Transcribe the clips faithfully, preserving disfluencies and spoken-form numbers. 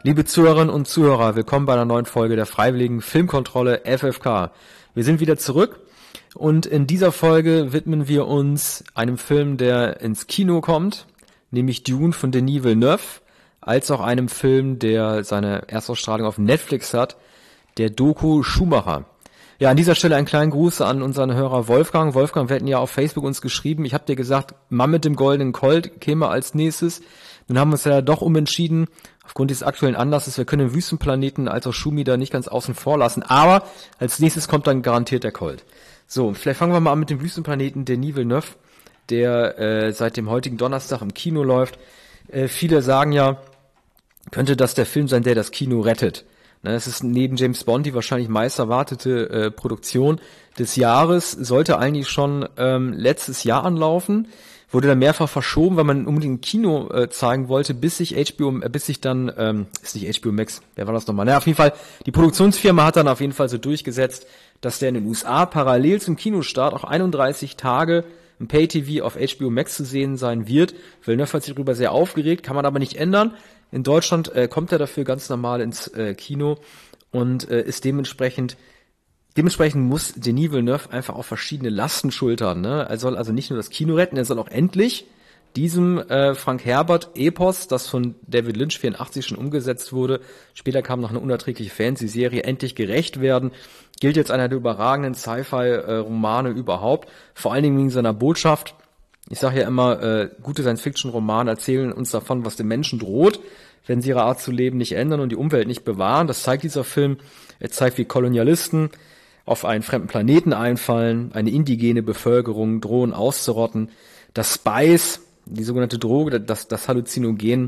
Liebe Zuhörerinnen und Zuhörer, willkommen bei einer neuen Folge der Freiwilligen Filmkontrolle F F K. Wir sind wieder zurück und in dieser Folge widmen wir uns einem Film, der ins Kino kommt, nämlich Dune von Denis Villeneuve, als auch einem Film, der seine Erstausstrahlung auf Netflix hat, der Doku Schumacher. Ja, an dieser Stelle einen kleinen Gruß an unseren Hörer Wolfgang. Wolfgang, wir hatten ja auf Facebook uns geschrieben, ich habe dir gesagt, Mann mit dem goldenen Colt käme als nächstes. Nun haben wir uns ja doch umentschieden, aufgrund des aktuellen Anlasses, wir können den Wüstenplaneten als auch Schumi da nicht ganz außen vor lassen, aber als nächstes kommt dann garantiert der Colt. So, vielleicht fangen wir mal an mit dem Wüstenplaneten Denis Villeneuve, der äh, seit dem heutigen Donnerstag im Kino läuft. Äh, viele sagen ja, könnte das der Film sein, der das Kino rettet. Es ist neben James Bond die wahrscheinlich meist erwartete äh, Produktion des Jahres, sollte eigentlich schon ähm, letztes Jahr anlaufen, wurde dann mehrfach verschoben, weil man unbedingt im Kino äh, zeigen wollte, bis sich H B O, äh, bis sich dann, ähm, ist nicht H B O Max, wer war das nochmal? Naja, auf jeden Fall, die Produktionsfirma hat dann auf jeden Fall so durchgesetzt, dass der in den U S A parallel zum Kinostart auch einunddreißig Tage im Pay-T V auf H B O Max zu sehen sein wird. Villeneuve hat sich darüber sehr aufgeregt, kann man aber nicht ändern. In Deutschland äh, kommt er dafür ganz normal ins äh, Kino und äh, ist dementsprechend, dementsprechend muss Denis Villeneuve einfach auch verschiedene Lasten schultern. Ne? Er soll also nicht nur das Kino retten, er soll auch endlich diesem äh, Frank Herbert-Epos, das von David Lynch vierundachtzig schon umgesetzt wurde, später kam noch eine unerträgliche Fantasy-Serie, endlich gerecht werden. Gilt jetzt einer der überragenden Sci-Fi-Romane überhaupt, vor allen Dingen wegen seiner Botschaft. Ich sage ja immer, äh, gute Science-Fiction-Romane erzählen uns davon, was den Menschen droht, wenn sie ihre Art zu leben nicht ändern und die Umwelt nicht bewahren. Das zeigt dieser Film. Er zeigt, wie Kolonialisten auf einen fremden Planeten einfallen, eine indigene Bevölkerung drohen auszurotten, das Spice, die sogenannte Droge, das, das Halluzinogen,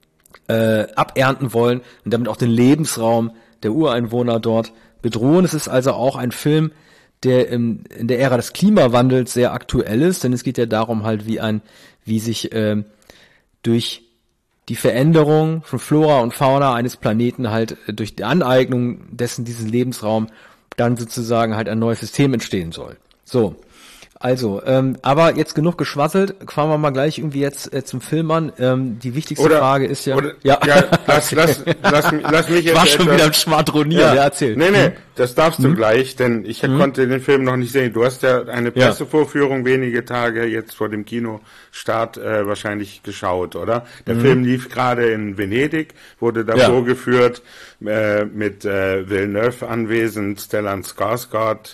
äh, abernten wollen und damit auch den Lebensraum der Ureinwohner dort bedrohen. Es ist also auch ein Film, der im, in der Ära des Klimawandels sehr aktuell ist, denn es geht ja darum halt, wie ein, wie sich äh, durch die Veränderung von Flora und Fauna eines Planeten halt äh, durch die Aneignung dessen, diesen Lebensraum, dann sozusagen halt ein neues System entstehen soll. So. Also, ähm, aber jetzt genug geschwasselt, fangen wir mal gleich irgendwie jetzt äh, zum Film an. Ähm, die wichtigste oder, Frage ist ja... Oder, ja, ja lass, lass, lass, lass mich jetzt... War schon etwas, wieder ein Schwadronier, ja, ja erzähl. Nee, nee, hm? das darfst du hm? gleich, denn ich hm? konnte den Film noch nicht sehen. Du hast ja eine Pressevorführung ja. wenige Tage jetzt vor dem Kinostart äh, wahrscheinlich geschaut, oder? Der hm. Film lief gerade in Venedig, wurde da ja. vorgeführt äh, mit äh, Villeneuve anwesend, Stellan Skarsgård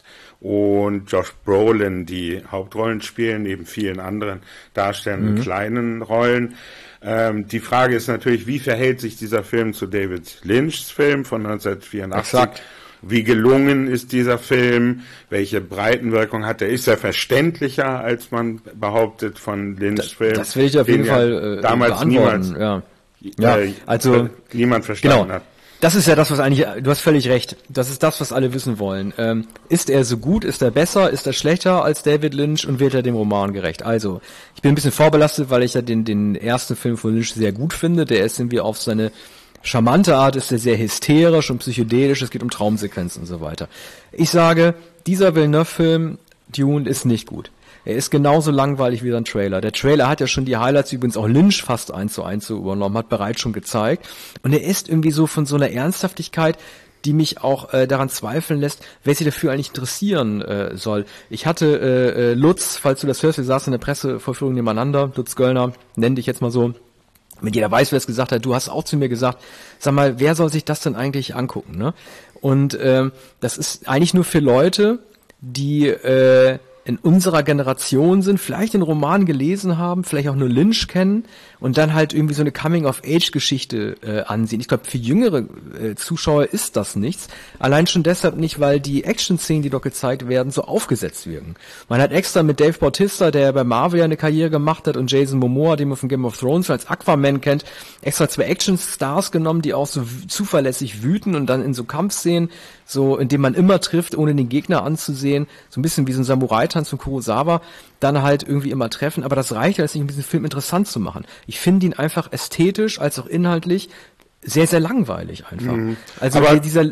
und Josh Brolin, die Hauptrollen spielen, neben vielen anderen Darstellern in mhm. kleinen Rollen. Ähm, die Frage ist natürlich, wie verhält sich dieser Film zu David Lynchs Film von neunzehnhundertvierundachtzig? Exakt. Wie gelungen ist dieser Film? Welche Breitenwirkung hat er? Ist er verständlicher, als man behauptet von Lynchs Film? Das will ich auf jeden Fall äh, damals niemals, ja. Ja, äh, also niemand verstanden genau. hat. Das ist ja das, was eigentlich, du hast völlig recht, das ist das, was alle wissen wollen. Ähm, ist er so gut, ist er besser, ist er schlechter als David Lynch und wird er dem Roman gerecht? Also, ich bin ein bisschen vorbelastet, weil ich ja den, den ersten Film von Lynch sehr gut finde. Der ist irgendwie auf seine charmante Art, ist er sehr hysterisch und psychedelisch, es geht um Traumsequenzen und so weiter. Ich sage, dieser Villeneuve-Film, Dune, ist nicht gut. Er ist genauso langweilig wie sein Trailer. Der Trailer hat ja schon die Highlights, die übrigens auch Lynch fast eins zu eins so übernommen hat, bereits schon gezeigt. Und er ist irgendwie so von so einer Ernsthaftigkeit, die mich auch äh, daran zweifeln lässt, wer sich dafür eigentlich interessieren äh, soll. Ich hatte äh, äh, Lutz, falls du das hörst, wir saßen in der Pressevorführung nebeneinander, Lutz Göllner, nenn dich jetzt mal so, mit jeder weiß, wer es gesagt hat, du hast auch zu mir gesagt, sag mal, wer soll sich das denn eigentlich angucken? Ne? Und ähm, das ist eigentlich nur für Leute, die äh, in unserer Generation sind, vielleicht den Roman gelesen haben, vielleicht auch nur Lynch kennen und dann halt irgendwie so eine Coming-of-Age-Geschichte äh, ansehen. Ich glaube, für jüngere äh, Zuschauer ist das nichts. Allein schon deshalb nicht, weil die Action-Szenen, die dort gezeigt werden, so aufgesetzt wirken. Man hat extra mit Dave Bautista, der bei Marvel ja eine Karriere gemacht hat, und Jason Momoa, den man von Game of Thrones als Aquaman kennt, extra zwei Action-Stars genommen, die auch so w- zuverlässig wüten und dann in so Kampfszenen, so indem man immer trifft, ohne den Gegner anzusehen, so ein bisschen wie so ein Samurai-Tanz von Kurosawa, dann halt irgendwie immer treffen, aber das reicht halt nicht, um diesen Film interessant zu machen. Ich finde ihn einfach ästhetisch als auch inhaltlich sehr, sehr langweilig einfach. Mhm. Also aber dieser...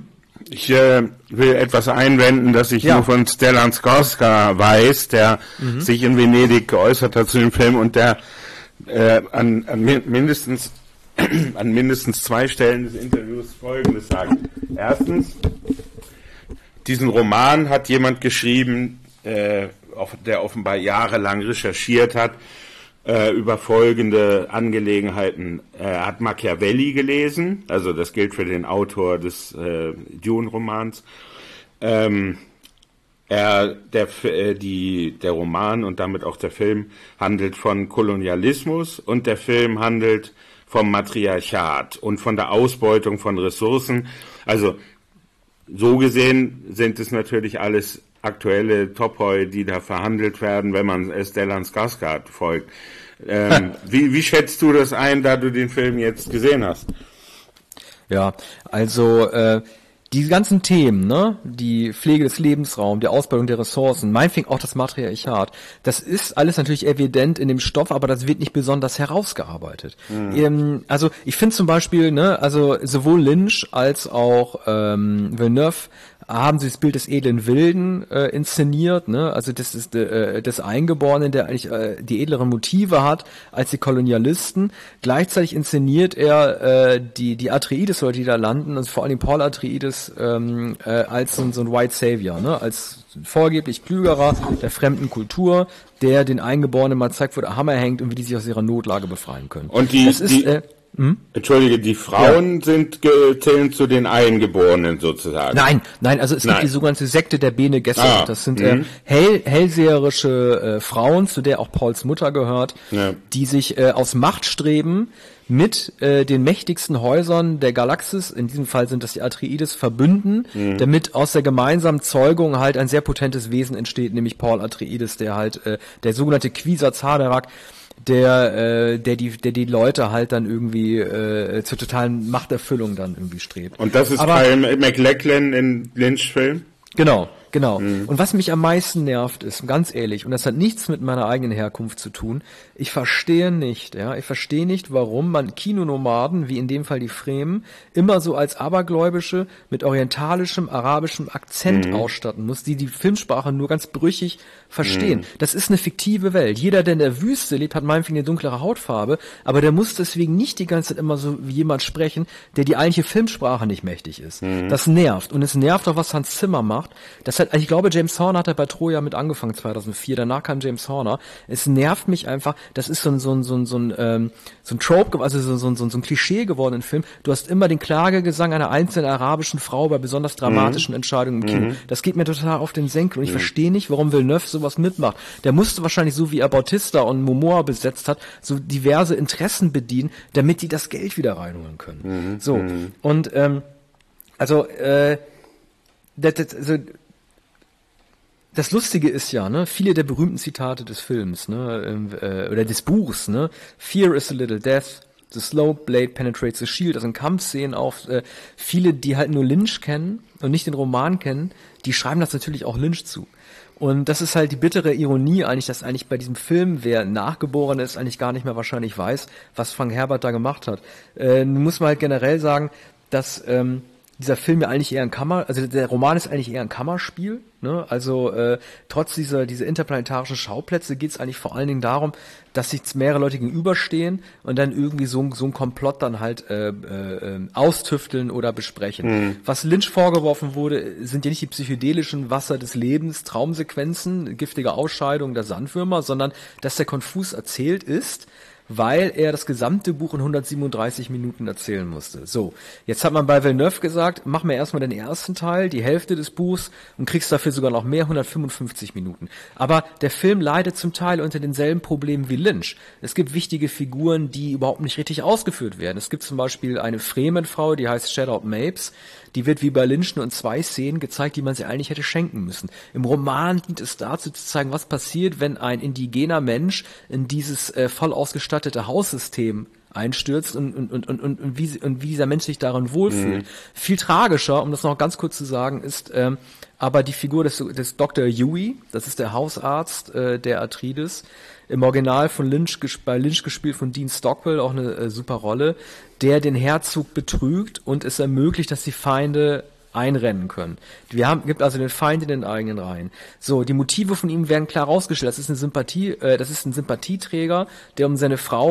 Ich äh, will etwas einwenden, dass ich ja. nur von Stellan Skarsgård weiß, der mhm. sich in Venedig geäußert hat zu dem Film und der äh, an, an mindestens an mindestens zwei Stellen des Interviews Folgendes sagt. Erstens, diesen Roman hat jemand geschrieben, äh, der offenbar jahrelang recherchiert hat, äh, über folgende Angelegenheiten. Er hat Machiavelli gelesen, also das gilt für den Autor des äh, Dune-Romans. Ähm, er, der, äh, die, der Roman und damit auch der Film handelt von Kolonialismus und der Film handelt vom Matriarchat und von der Ausbeutung von Ressourcen. Also so gesehen sind es natürlich alles aktuelle Topoi, die da verhandelt werden, wenn man Stellan Skarsgård folgt. Ähm, wie, wie schätzt du das ein, da du den Film jetzt gesehen hast? Ja, also äh, die ganzen Themen, ne, die Pflege des Lebensraums, die Ausbeutung der Ressourcen, meinetwegen auch das Matriarchat, das ist alles natürlich evident in dem Stoff, aber das wird nicht besonders herausgearbeitet. Mhm. Ähm, also ich finde zum Beispiel, ne, also sowohl Lynch als auch ähm, Villeneuve haben sie das Bild des edlen Wilden äh, inszeniert, ne? Also das ist äh, des Eingeborenen, der eigentlich äh, die edleren Motive hat als die Kolonialisten. Gleichzeitig inszeniert er äh, die die Atreides-Leute, die da landen, also vor allem Paul Atreides ähm, äh, als so, so ein White Savior, ne? Als vorgeblich Klügerer der fremden Kultur, der den Eingeborenen mal zeigt, wo der Hammer hängt und wie die sich aus ihrer Notlage befreien können. Und die, das ist, die äh, Hm? Entschuldige, die Frauen ja. sind zählen zu den Eingeborenen sozusagen. Nein, nein, also es nein. gibt die sogenannte Sekte der Bene Gesserit. Ah, das sind äh, hell, hellseherische äh, Frauen, zu der auch Pauls Mutter gehört, ja. die sich äh, aus Machtstreben mit äh, den mächtigsten Häusern der Galaxis, in diesem Fall sind das die Atreides, verbünden, mhm. damit aus der gemeinsamen Zeugung halt ein sehr potentes Wesen entsteht, nämlich Paul Atreides, der halt äh, der sogenannte Kwisatz Haderach, der äh, der die der die Leute halt dann irgendwie äh, zur totalen Machterfüllung dann irgendwie strebt. Und das ist Aber, Kyle MacLachlan in Lynch-Film? Genau, genau. Mhm. Und was mich am meisten nervt ist, ganz ehrlich, und das hat nichts mit meiner eigenen Herkunft zu tun, ich verstehe nicht, ja, ich verstehe nicht, warum man Kinonomaden, wie in dem Fall die Fremen, immer so als Abergläubische mit orientalischem, arabischem Akzent mhm. ausstatten muss, die die Filmsprache nur ganz brüchig verstehen. Mhm. Das ist eine fiktive Welt. Jeder, der in der Wüste lebt, hat meinetwegen eine dunklere Hautfarbe, aber der muss deswegen nicht die ganze Zeit immer so wie jemand sprechen, der die eigentliche Filmsprache nicht mächtig ist. Mhm. Das nervt. Und es nervt auch, was Hans Zimmer macht. Das hat, ich glaube, James Horner hat da bei Troja mit angefangen, zweitausendvier. Danach kam James Horner. Es nervt mich einfach. Das ist so ein, so ein, so ein, so ein, ähm, so ein Trope, also so, so, so, so ein Klischee geworden im Film. Du hast immer den Klagegesang einer einzelnen arabischen Frau bei besonders dramatischen mhm. Entscheidungen im Kino. Mhm. Das geht mir total auf den Senkel. Und ich mhm. verstehe nicht, warum Villeneuve sowas mitmacht. Der musste wahrscheinlich, so wie er Bautista und Momoa besetzt hat, so diverse Interessen bedienen, damit die das Geld wieder reinholen können. Mhm. So. Und, ähm, also, äh, das, das, also, das Lustige ist ja, ne, viele der berühmten Zitate des Films, ne, äh, oder des Buchs, ne, Fear is a little death, the slow blade penetrates the shield, also in Kampfszenen auch, äh, viele, die halt nur Lynch kennen und nicht den Roman kennen, die schreiben das natürlich auch Lynch zu. Und das ist halt die bittere Ironie eigentlich, dass eigentlich bei diesem Film, wer nachgeboren ist, eigentlich gar nicht mehr wahrscheinlich weiß, was Frank Herbert da gemacht hat. Äh, nun muss man halt generell sagen, dass, ähm, dieser Film ja eigentlich eher ein Kammer, also der Roman ist eigentlich eher ein Kammerspiel, ne? Also äh, trotz dieser diese interplanetarischen Schauplätze geht es eigentlich vor allen Dingen darum, dass sich mehrere Leute gegenüberstehen und dann irgendwie so, so ein Komplott dann halt äh, äh, austüfteln oder besprechen. Mhm. Was Lynch vorgeworfen wurde, sind ja nicht die psychedelischen Wasser des Lebens, Traumsequenzen, giftige Ausscheidung der Sandwürmer, sondern dass der konfus erzählt ist, weil er das gesamte Buch in hundertsiebenunddreißig Minuten erzählen musste. So, jetzt hat man bei Villeneuve gesagt, mach mir erstmal den ersten Teil, die Hälfte des Buchs und kriegst dafür sogar noch mehr, hundertfünfundfünfzig Minuten. Aber der Film leidet zum Teil unter denselben Problemen wie Lynch. Es gibt wichtige Figuren, die überhaupt nicht richtig ausgeführt werden. Es gibt zum Beispiel eine Fremenfrau, die heißt Shadow Mapes. Die wird wie bei Lynch nur in zwei Szenen gezeigt, die man sie eigentlich hätte schenken müssen. Im Roman dient es dazu zu zeigen, was passiert, wenn ein indigener Mensch in dieses äh, voll ausgestattete Haussystem einstürzt und, und, und, und, und, und, wie, und wie dieser Mensch sich darin wohlfühlt. Mhm. Viel tragischer, um das noch ganz kurz zu sagen, ist ähm, aber die Figur des, des Doktor Huey, das ist der Hausarzt äh, der Atreides, im Original von Lynch, bei Lynch gespielt von Dean Stockwell, auch eine äh, super Rolle, der den Herzog betrügt und es ermöglicht, dass die Feinde einrennen können. Wir haben, gibt also den Feind in den eigenen Reihen. So, die Motive von ihm werden klar rausgestellt. Das ist eine Sympathie, äh, das ist ein Sympathieträger, der um seine Frau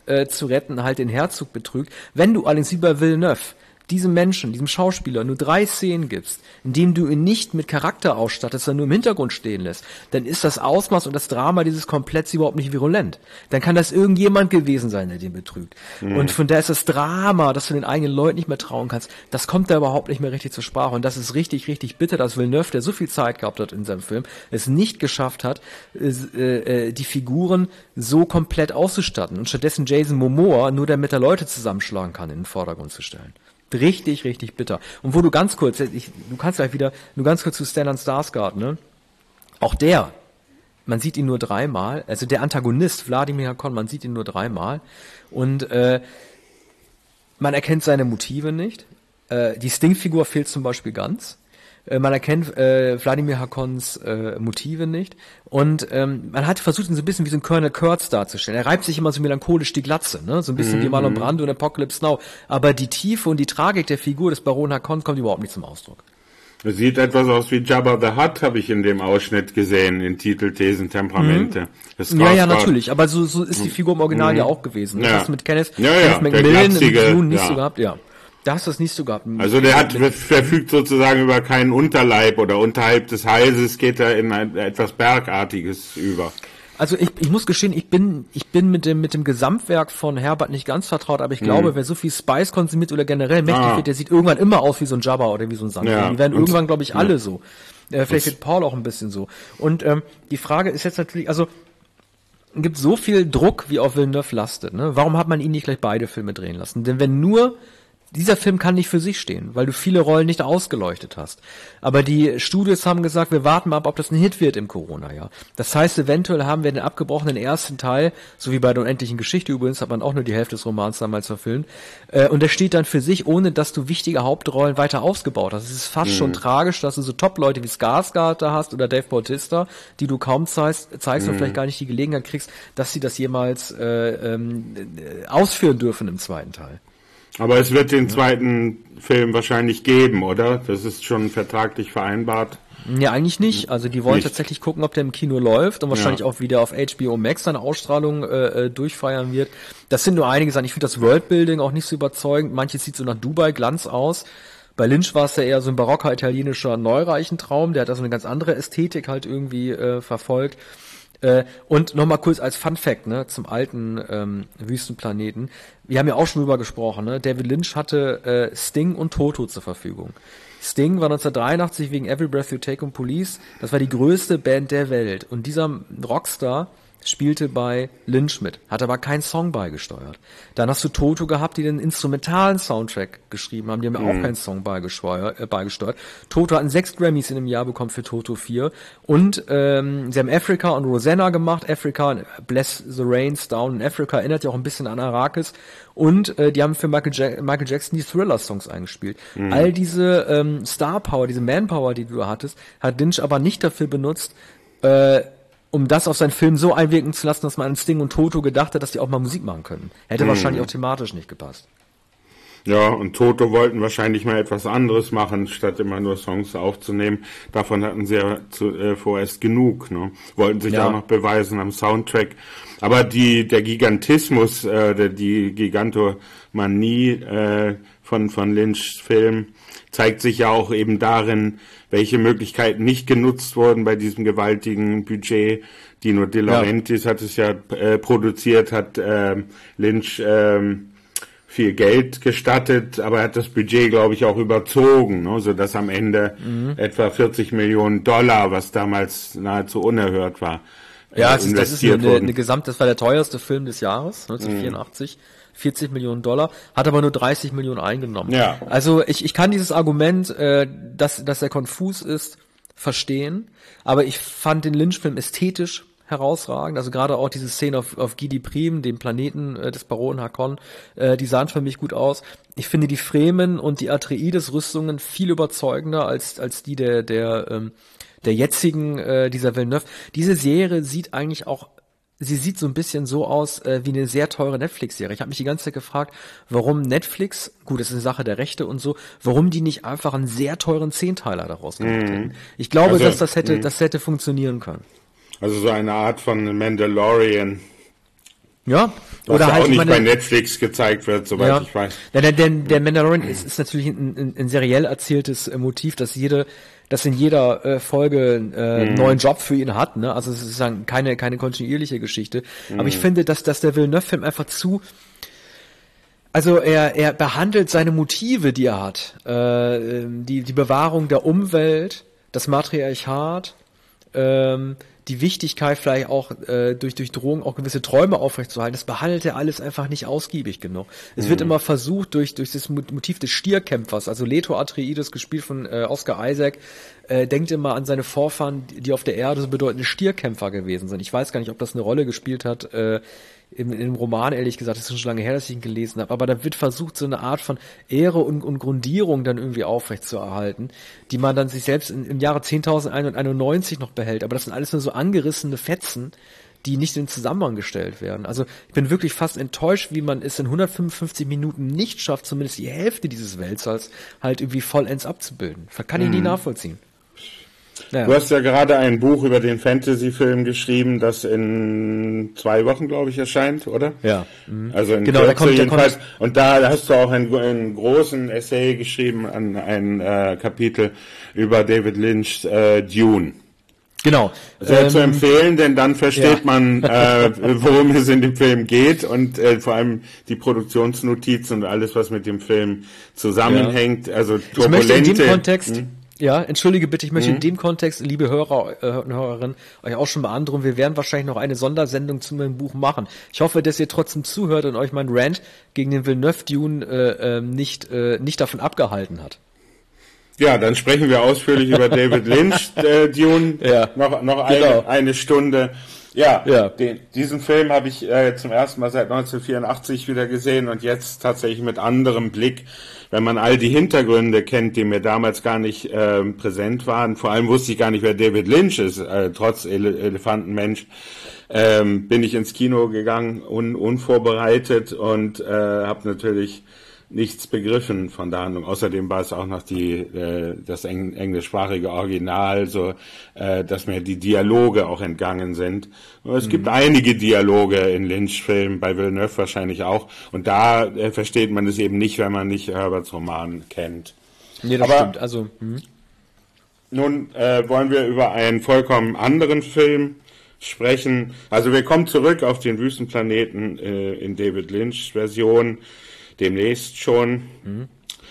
äh, zu retten, halt den Herzog betrügt. Wenn du allerdings wie bei Villeneuve diesem Menschen, diesem Schauspieler nur drei Szenen gibst, indem du ihn nicht mit Charakter ausstattest, sondern nur im Hintergrund stehen lässt, dann ist das Ausmaß und das Drama dieses Kompletts überhaupt nicht virulent. Dann kann das irgendjemand gewesen sein, der den betrügt. Mhm. Und von daher ist das Drama, dass du den eigenen Leuten nicht mehr trauen kannst, das kommt da überhaupt nicht mehr richtig zur Sprache. Und das ist richtig, richtig bitter, dass Villeneuve, der so viel Zeit gehabt hat in seinem Film, es nicht geschafft hat, äh, äh, die Figuren so komplett auszustatten und stattdessen Jason Momoa nur damit er Leute zusammenschlagen kann, in den Vordergrund zu stellen. Richtig, richtig bitter. Und wo du ganz kurz, ich, du kannst gleich wieder, nur ganz kurz zu Stellan Skarsgård, ne? Auch der, man sieht ihn nur dreimal, also der Antagonist, Vladimir Hakon, man sieht ihn nur dreimal und äh, man erkennt seine Motive nicht. Äh, die Sting-Figur fehlt zum Beispiel ganz. Man erkennt äh, Vladimir Hakons äh, Motive nicht und ähm, man hat versucht, ihn so ein bisschen wie so ein Colonel Kurtz darzustellen. Er reibt sich immer so melancholisch die Glatze, ne, so ein bisschen mm-hmm. wie Marlon Brando und Apocalypse Now. Aber die Tiefe und die Tragik der Figur des Baron Hakon kommt überhaupt nicht zum Ausdruck. Es sieht etwas aus wie Jabba the Hutt, habe ich in dem Ausschnitt gesehen, in Titel, Thesen, Temperamente. Mhm. Ja, ja, natürlich, aber so, so ist die Figur im Original mhm. ja auch gewesen. Ja. Das hast du mit Kenneth, ja, ja, Kenneth McMillan im Dune nicht ja. so gehabt, ja. Da hast du es nicht so gehabt. Also der hat verfügt sozusagen über keinen Unterleib oder unterhalb des Halses geht er in ein etwas Bergartiges über. Also ich, ich muss gestehen, ich bin ich bin mit dem mit dem Gesamtwerk von Herbert nicht ganz vertraut, aber ich glaube, mhm. wer so viel Spice konsumiert oder generell mächtig ah. wird, der sieht irgendwann immer aus wie so ein Jabba oder wie so ein Sand. Ja. Die werden Und, irgendwann, glaube ich, alle ja. so. Äh, vielleicht wird Paul auch ein bisschen so. Und ähm, die Frage ist jetzt natürlich, also gibt so viel Druck, wie auf Villeneuve lastet, ne? Warum hat man ihn nicht gleich beide Filme drehen lassen? Denn wenn nur dieser Film kann nicht für sich stehen, weil du viele Rollen nicht ausgeleuchtet hast. Aber die Studios haben gesagt, wir warten mal ab, ob das ein Hit wird im Corona-Jahr. Das heißt, eventuell haben wir den abgebrochenen ersten Teil, so wie bei der unendlichen Geschichte übrigens, hat man auch nur die Hälfte des Romans damals verfilmt, äh, und der steht dann für sich, ohne dass du wichtige Hauptrollen weiter ausgebaut hast. Es ist fast mhm. schon tragisch, dass du so Top-Leute wie Skarsgård da hast oder Dave Bautista, die du kaum zeigst, zeigst mhm. und vielleicht gar nicht die Gelegenheit kriegst, dass sie das jemals äh, ähm, ausführen dürfen im zweiten Teil. Aber es wird den zweiten Film wahrscheinlich geben, oder? Das ist schon vertraglich vereinbart. Ja, eigentlich nicht. Also die wollen nicht. tatsächlich gucken, ob der im Kino läuft und wahrscheinlich ja. auch wieder auf H B O Max seine Ausstrahlung äh, durchfeiern wird. Das sind nur einige Sachen. Ich finde das Worldbuilding auch nicht so überzeugend. Manches sieht so nach Dubai-Glanz aus. Bei Lynch war es ja eher so ein barocker italienischer Neureichentraum. Der hat da so eine ganz andere Ästhetik halt irgendwie äh, verfolgt. Äh, und nochmal kurz als Fun Fact, ne, zum alten ähm, Wüstenplaneten. Wir haben ja auch schon drüber gesprochen, ne? David Lynch hatte äh, Sting und Toto zur Verfügung. Sting war neunzehnhundertdreiundachtzig wegen Every Breath You Take und Police, das war die größte Band der Welt. Und dieser Rockstar spielte bei Lynch mit, hat aber keinen Song beigesteuert. Dann hast du Toto gehabt, die den instrumentalen Soundtrack geschrieben haben, die haben ja mhm. auch keinen Song beigesteuert, äh, beigesteuert. Toto hatten sechs Grammys in einem Jahr bekommen für Toto vier und ähm, sie haben Africa und Rosanna gemacht, Africa, Bless the Rains Down in Africa, erinnert ja auch ein bisschen an Arrakis und äh, die haben für Michael, ja- Michael Jackson die Thriller-Songs eingespielt. Mhm. All diese ähm, Star-Power, diese Man-Power, die du hattest, hat Lynch aber nicht dafür benutzt, äh, um das auf seinen Film so einwirken zu lassen, dass man an Sting und Toto gedacht hat, dass die auch mal Musik machen können. Hätte hm. wahrscheinlich auch thematisch nicht gepasst. Ja, und Toto wollten wahrscheinlich mal etwas anderes machen, statt immer nur Songs aufzunehmen. Davon hatten sie ja zu, äh, vorerst genug, ne? Wollten sich ja auch noch beweisen am Soundtrack. Aber die, der Gigantismus, äh, der, die Gigantomanie äh, von, von Lynchs Film zeigt sich ja auch eben darin, welche Möglichkeiten nicht genutzt wurden bei diesem gewaltigen Budget. Dino De Laurentiis ja. hat es ja äh, produziert, hat äh, Lynch äh, viel Geld gestattet, aber er hat das Budget, glaube ich, auch überzogen, ne, sodass am Ende mhm. etwa vierzig Millionen Dollar, was damals nahezu unerhört war, ja, äh, das, ist, das ist eine, eine Gesamt, das war der teuerste Film des Jahres, neunzehnhundertvierundachtzig. Mhm. vierzig Millionen Dollar, hat aber nur dreißig Millionen eingenommen. Ja. Also ich, ich kann dieses Argument, äh, dass, dass er konfus ist, verstehen, aber ich fand den Lynch-Film ästhetisch herausragend, also gerade auch diese Szene auf, auf Gidi Prim, dem Planeten äh, des Baron Hakon, äh, die sahen für mich gut aus. Ich finde die Fremen und die Atreides-Rüstungen viel überzeugender als, als die der, der, ähm, der jetzigen, äh, dieser Villeneuve. Diese Serie sieht eigentlich auch Sie sieht so ein bisschen so aus äh, wie eine sehr teure Netflix-Serie. Ich habe mich die ganze Zeit gefragt, warum Netflix, gut, das ist eine Sache der Rechte und so, warum die nicht einfach einen sehr teuren Zehnteiler daraus gemacht mm. hätten. Ich glaube, also, dass das hätte, mm. das hätte funktionieren können. Also so eine Art von Mandalorian. Ja, was oder ja halt auch nicht meine, bei Netflix gezeigt wird, soweit ja. ich weiß. Der, der, der, der Mandalorian ist, ist natürlich ein, ein, ein seriell erzähltes äh, Motiv, dass jede, dass in jeder äh, Folge äh, einen Mhm. neuen Job für ihn hat, ne? Also es ist sozusagen keine, keine kontinuierliche Geschichte. Mhm. Aber ich finde, dass, dass der Villeneuve-Film einfach zu, also er, er behandelt seine Motive, die er hat, äh, die, die Bewahrung der Umwelt, das Matriarchat, ähm, die Wichtigkeit vielleicht auch äh, durch durch Drohung auch gewisse Träume aufrechtzuerhalten, das behandelt er alles einfach nicht ausgiebig genug. Es mhm. wird immer versucht durch durch das Motiv des Stierkämpfers, also Leto Atreides, gespielt von äh, Oscar Isaac, äh, denkt immer an seine Vorfahren, die auf der Erde so bedeutende Stierkämpfer gewesen sind. Ich weiß gar nicht, ob das eine Rolle gespielt hat äh, in, in dem Roman, ehrlich gesagt, das ist schon lange her, dass ich ihn gelesen habe, aber da wird versucht, so eine Art von Ehre und, und Grundierung dann irgendwie aufrechtzuerhalten, die man dann sich selbst in, im Jahre zehntausendeinundneunzig noch behält, aber das sind alles nur so angerissene Fetzen, die nicht in den Zusammenhang gestellt werden. Also ich bin wirklich fast enttäuscht, wie man es in hundertfünfundfünfzig Minuten nicht schafft, zumindest die Hälfte dieses Weltalls halt irgendwie vollends abzubilden. Das kann ich nie nachvollziehen. Ja. Du hast ja gerade ein Buch über den Fantasy-Film geschrieben, das in zwei Wochen, glaube ich, erscheint, oder? Ja. Mhm. Also in genau, Kürze da kommt, jedenfalls. Da kommt, und da hast du auch einen, einen großen Essay geschrieben, an ein äh, Kapitel über David Lynch äh, Dune. Genau. Sehr ähm, zu empfehlen, denn dann versteht ja. man, äh, worum es in dem Film geht und äh, vor allem die Produktionsnotizen und alles, was mit dem Film zusammenhängt. Ja. Also turbulente... Ich möchte in dem Kontext... Hm? Ja, entschuldige bitte, ich möchte Mhm. in dem Kontext, liebe Hörer äh, und Hörerinnen, euch auch schon mal androhen, wir werden wahrscheinlich noch eine Sondersendung zu meinem Buch machen. Ich hoffe, dass ihr trotzdem zuhört und euch mein Rant gegen den Villeneuve Dune äh, äh, nicht, äh, nicht davon abgehalten hat. Ja, dann sprechen wir ausführlich über David Lynch äh, Dune, ja. noch, noch genau. eine, eine Stunde. Ja, ja. Den, diesen Film habe ich äh, zum ersten Mal seit neunzehnhundertvierundachtzig wieder gesehen und jetzt tatsächlich mit anderem Blick, wenn man all die Hintergründe kennt, die mir damals gar nicht äh, präsent waren. Vor allem wusste ich gar nicht, wer David Lynch ist, äh, trotz Ele- Elefantenmensch. Ähm, bin ich ins Kino gegangen, un- unvorbereitet und äh, habe natürlich nichts begriffen von der Handlung. Außerdem war es auch noch die äh, das eng- englischsprachige Original, so äh, dass mir die Dialoge auch entgangen sind. Und es mhm. gibt einige Dialoge in Lynch-Filmen, bei Villeneuve wahrscheinlich auch. Und da äh, versteht man es eben nicht, wenn man nicht Herberts Roman kennt. Nee, das Aber stimmt. Also mh. nun äh, wollen wir über einen vollkommen anderen Film sprechen. Also wir kommen zurück auf den Wüstenplaneten äh, in David Lynch Version. Demnächst schon. Mhm.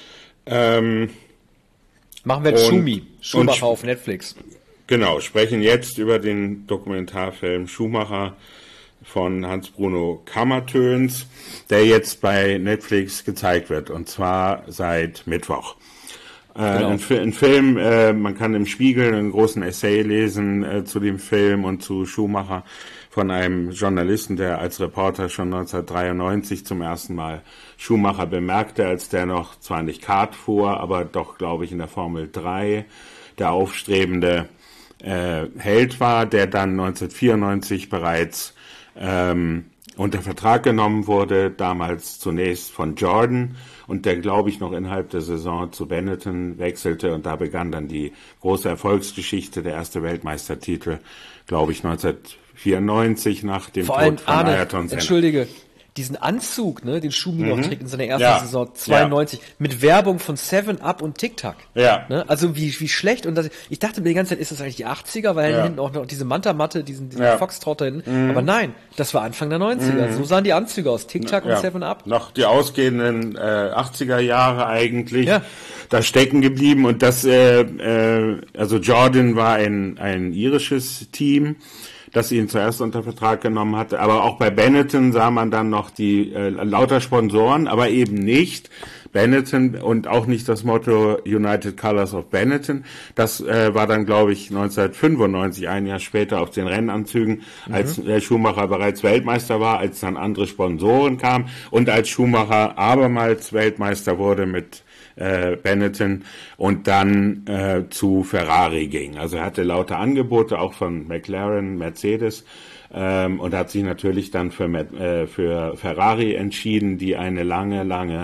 Ähm, Machen wir jetzt Schumi, Schumacher auf Netflix. Genau, sprechen jetzt über den Dokumentarfilm Schumacher von Hans-Bruno Kammertöns, der jetzt bei Netflix gezeigt wird, und zwar seit Mittwoch. Äh, genau. ein, ein Film, äh, man kann im Spiegel einen großen Essay lesen äh, zu dem Film und zu Schumacher von einem Journalisten, der als Reporter schon neunzehnhundertdreiundneunzig zum ersten Mal Schumacher bemerkte, als der noch zwar nicht Kart fuhr, aber doch, glaube ich, in der Formel drei der aufstrebende äh, Held war, der dann neunzehnhundertvierundneunzig bereits ähm, unter Vertrag genommen wurde, damals zunächst von Jordan, und der, glaube ich, noch innerhalb der Saison zu Benetton wechselte, und da begann dann die große Erfolgsgeschichte, der erste Weltmeistertitel, glaube ich, neunzehnhundertvierundneunzig nach dem Vor Tod allem, von Arne, Ayrton Senna. Entschuldige, diesen Anzug, ne, den Schumi noch Mhm. trägt in seiner ersten Ja. Saison zweiundneunzig, mit Werbung von Seven Up und Tic Tac. Ja. Ne? Also wie wie schlecht, und das, ich dachte mir die ganze Zeit, ist das eigentlich die achtziger, weil Ja. hinten auch noch diese Manta-Matte, diesen, diesen Ja. Foxtrot da hinten, aber nein, das war Anfang der neunziger, so sahen die Anzüge aus, Tic Tac Ja. und Seven Up. Noch die ausgehenden äh, achtziger Jahre eigentlich, Ja. da stecken geblieben, und das, äh, äh, also Jordan war ein, ein irisches Team, das ihn zuerst unter Vertrag genommen hatte, aber auch bei Benetton sah man dann noch die äh, lauter Sponsoren, aber eben nicht Benetton und auch nicht das Motto United Colors of Benetton. Das äh, war dann, glaube ich, neunzehnhundertfünfundneunzig, ein Jahr später, auf den Rennanzügen, mhm. als äh, Schumacher bereits Weltmeister war, als dann andere Sponsoren kamen und als Schumacher abermals Weltmeister wurde mit äh, Benetton und dann äh, zu Ferrari ging. Also er hatte lauter Angebote, auch von McLaren, Mercedes, ähm, und hat sich natürlich dann für, äh, für Ferrari entschieden, die eine lange, lange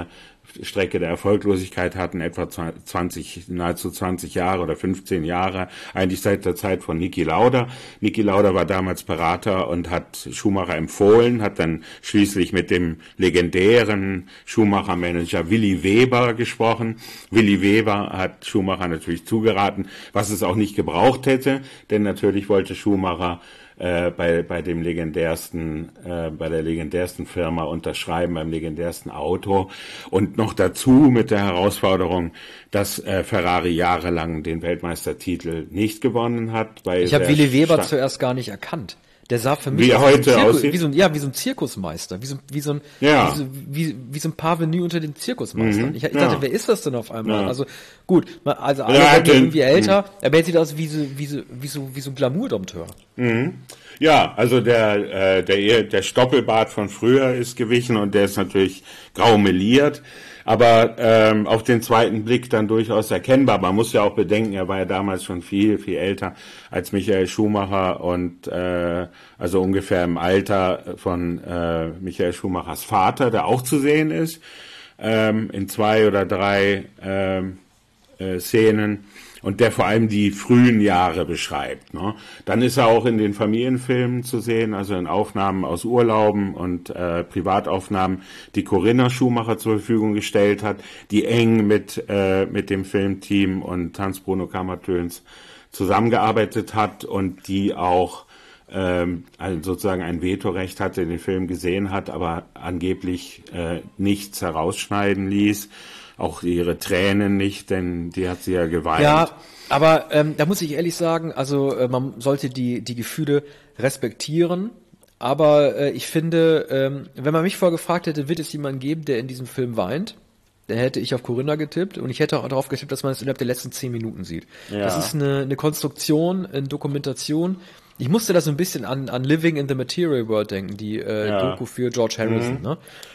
Strecke der Erfolglosigkeit hatten, etwa zwanzig, nahezu zwanzig Jahre oder fünfzehn Jahre, eigentlich seit der Zeit von Niki Lauda. Niki Lauda war damals Berater und hat Schumacher empfohlen, hat dann schließlich mit dem legendären Schumacher-Manager Willy Weber gesprochen. Willy Weber hat Schumacher natürlich zugeraten, was es auch nicht gebraucht hätte, denn natürlich wollte Schumacher Äh, bei bei dem legendärsten äh, bei der legendärsten Firma unterschreiben, beim legendärsten Auto, und noch dazu mit der Herausforderung, dass äh, Ferrari jahrelang den Weltmeistertitel nicht gewonnen hat. Bei ich habe Willy Weber Sta- zuerst gar nicht erkannt. Der sah für mich wie aus heute wie, Zirkus, aussieht? wie so ein ja wie so ein Zirkusmeister, wie so wie so ein ja. wie, so, wie, wie so ein Parvenu unter den Zirkusmeistern. Mhm. Ich, ich ja. dachte, wer ist das denn auf einmal? Ja. Also gut, also alle ja, werden den, irgendwie älter, mhm. aber er sieht aus wie so wie so wie so wie so ein Glamour-Dompteur. Mhm. Ja, also der äh, der der Stoppelbart von früher ist gewichen und der ist natürlich grau meliert, aber ähm, auf den zweiten Blick dann durchaus erkennbar. Man muss ja auch bedenken, er war ja damals schon viel viel älter als Michael Schumacher und äh, also ungefähr im Alter von äh, Michael Schumachers Vater, der auch zu sehen ist ähm, in zwei oder drei ähm, äh, Szenen. Und der vor allem die frühen Jahre beschreibt. Ne? Dann ist er auch in den Familienfilmen zu sehen, also in Aufnahmen aus Urlauben und äh, Privataufnahmen, die Corinna Schumacher zur Verfügung gestellt hat, die eng mit äh, mit dem Filmteam und Hans-Bruno Kammertöns zusammengearbeitet hat und die auch ähm, also sozusagen ein Vetorecht hatte, den Film gesehen hat, aber angeblich äh, nichts herausschneiden ließ. Auch ihre Tränen nicht, denn die hat sie ja geweint. Ja, aber ähm, da muss ich ehrlich sagen, also äh, man sollte die die Gefühle respektieren, aber äh, ich finde, ähm, wenn man mich vorher gefragt hätte, wird es jemanden geben, der in diesem Film weint, dann hätte ich auf Corinna getippt und ich hätte auch darauf getippt, dass man es innerhalb der letzten zehn Minuten sieht. Ja. Das ist eine, eine Konstruktion, eine Dokumentation. Ich musste da so ein bisschen an, an Living in the Material World denken, die äh, ja. Doku für George Harrison, mhm. ne?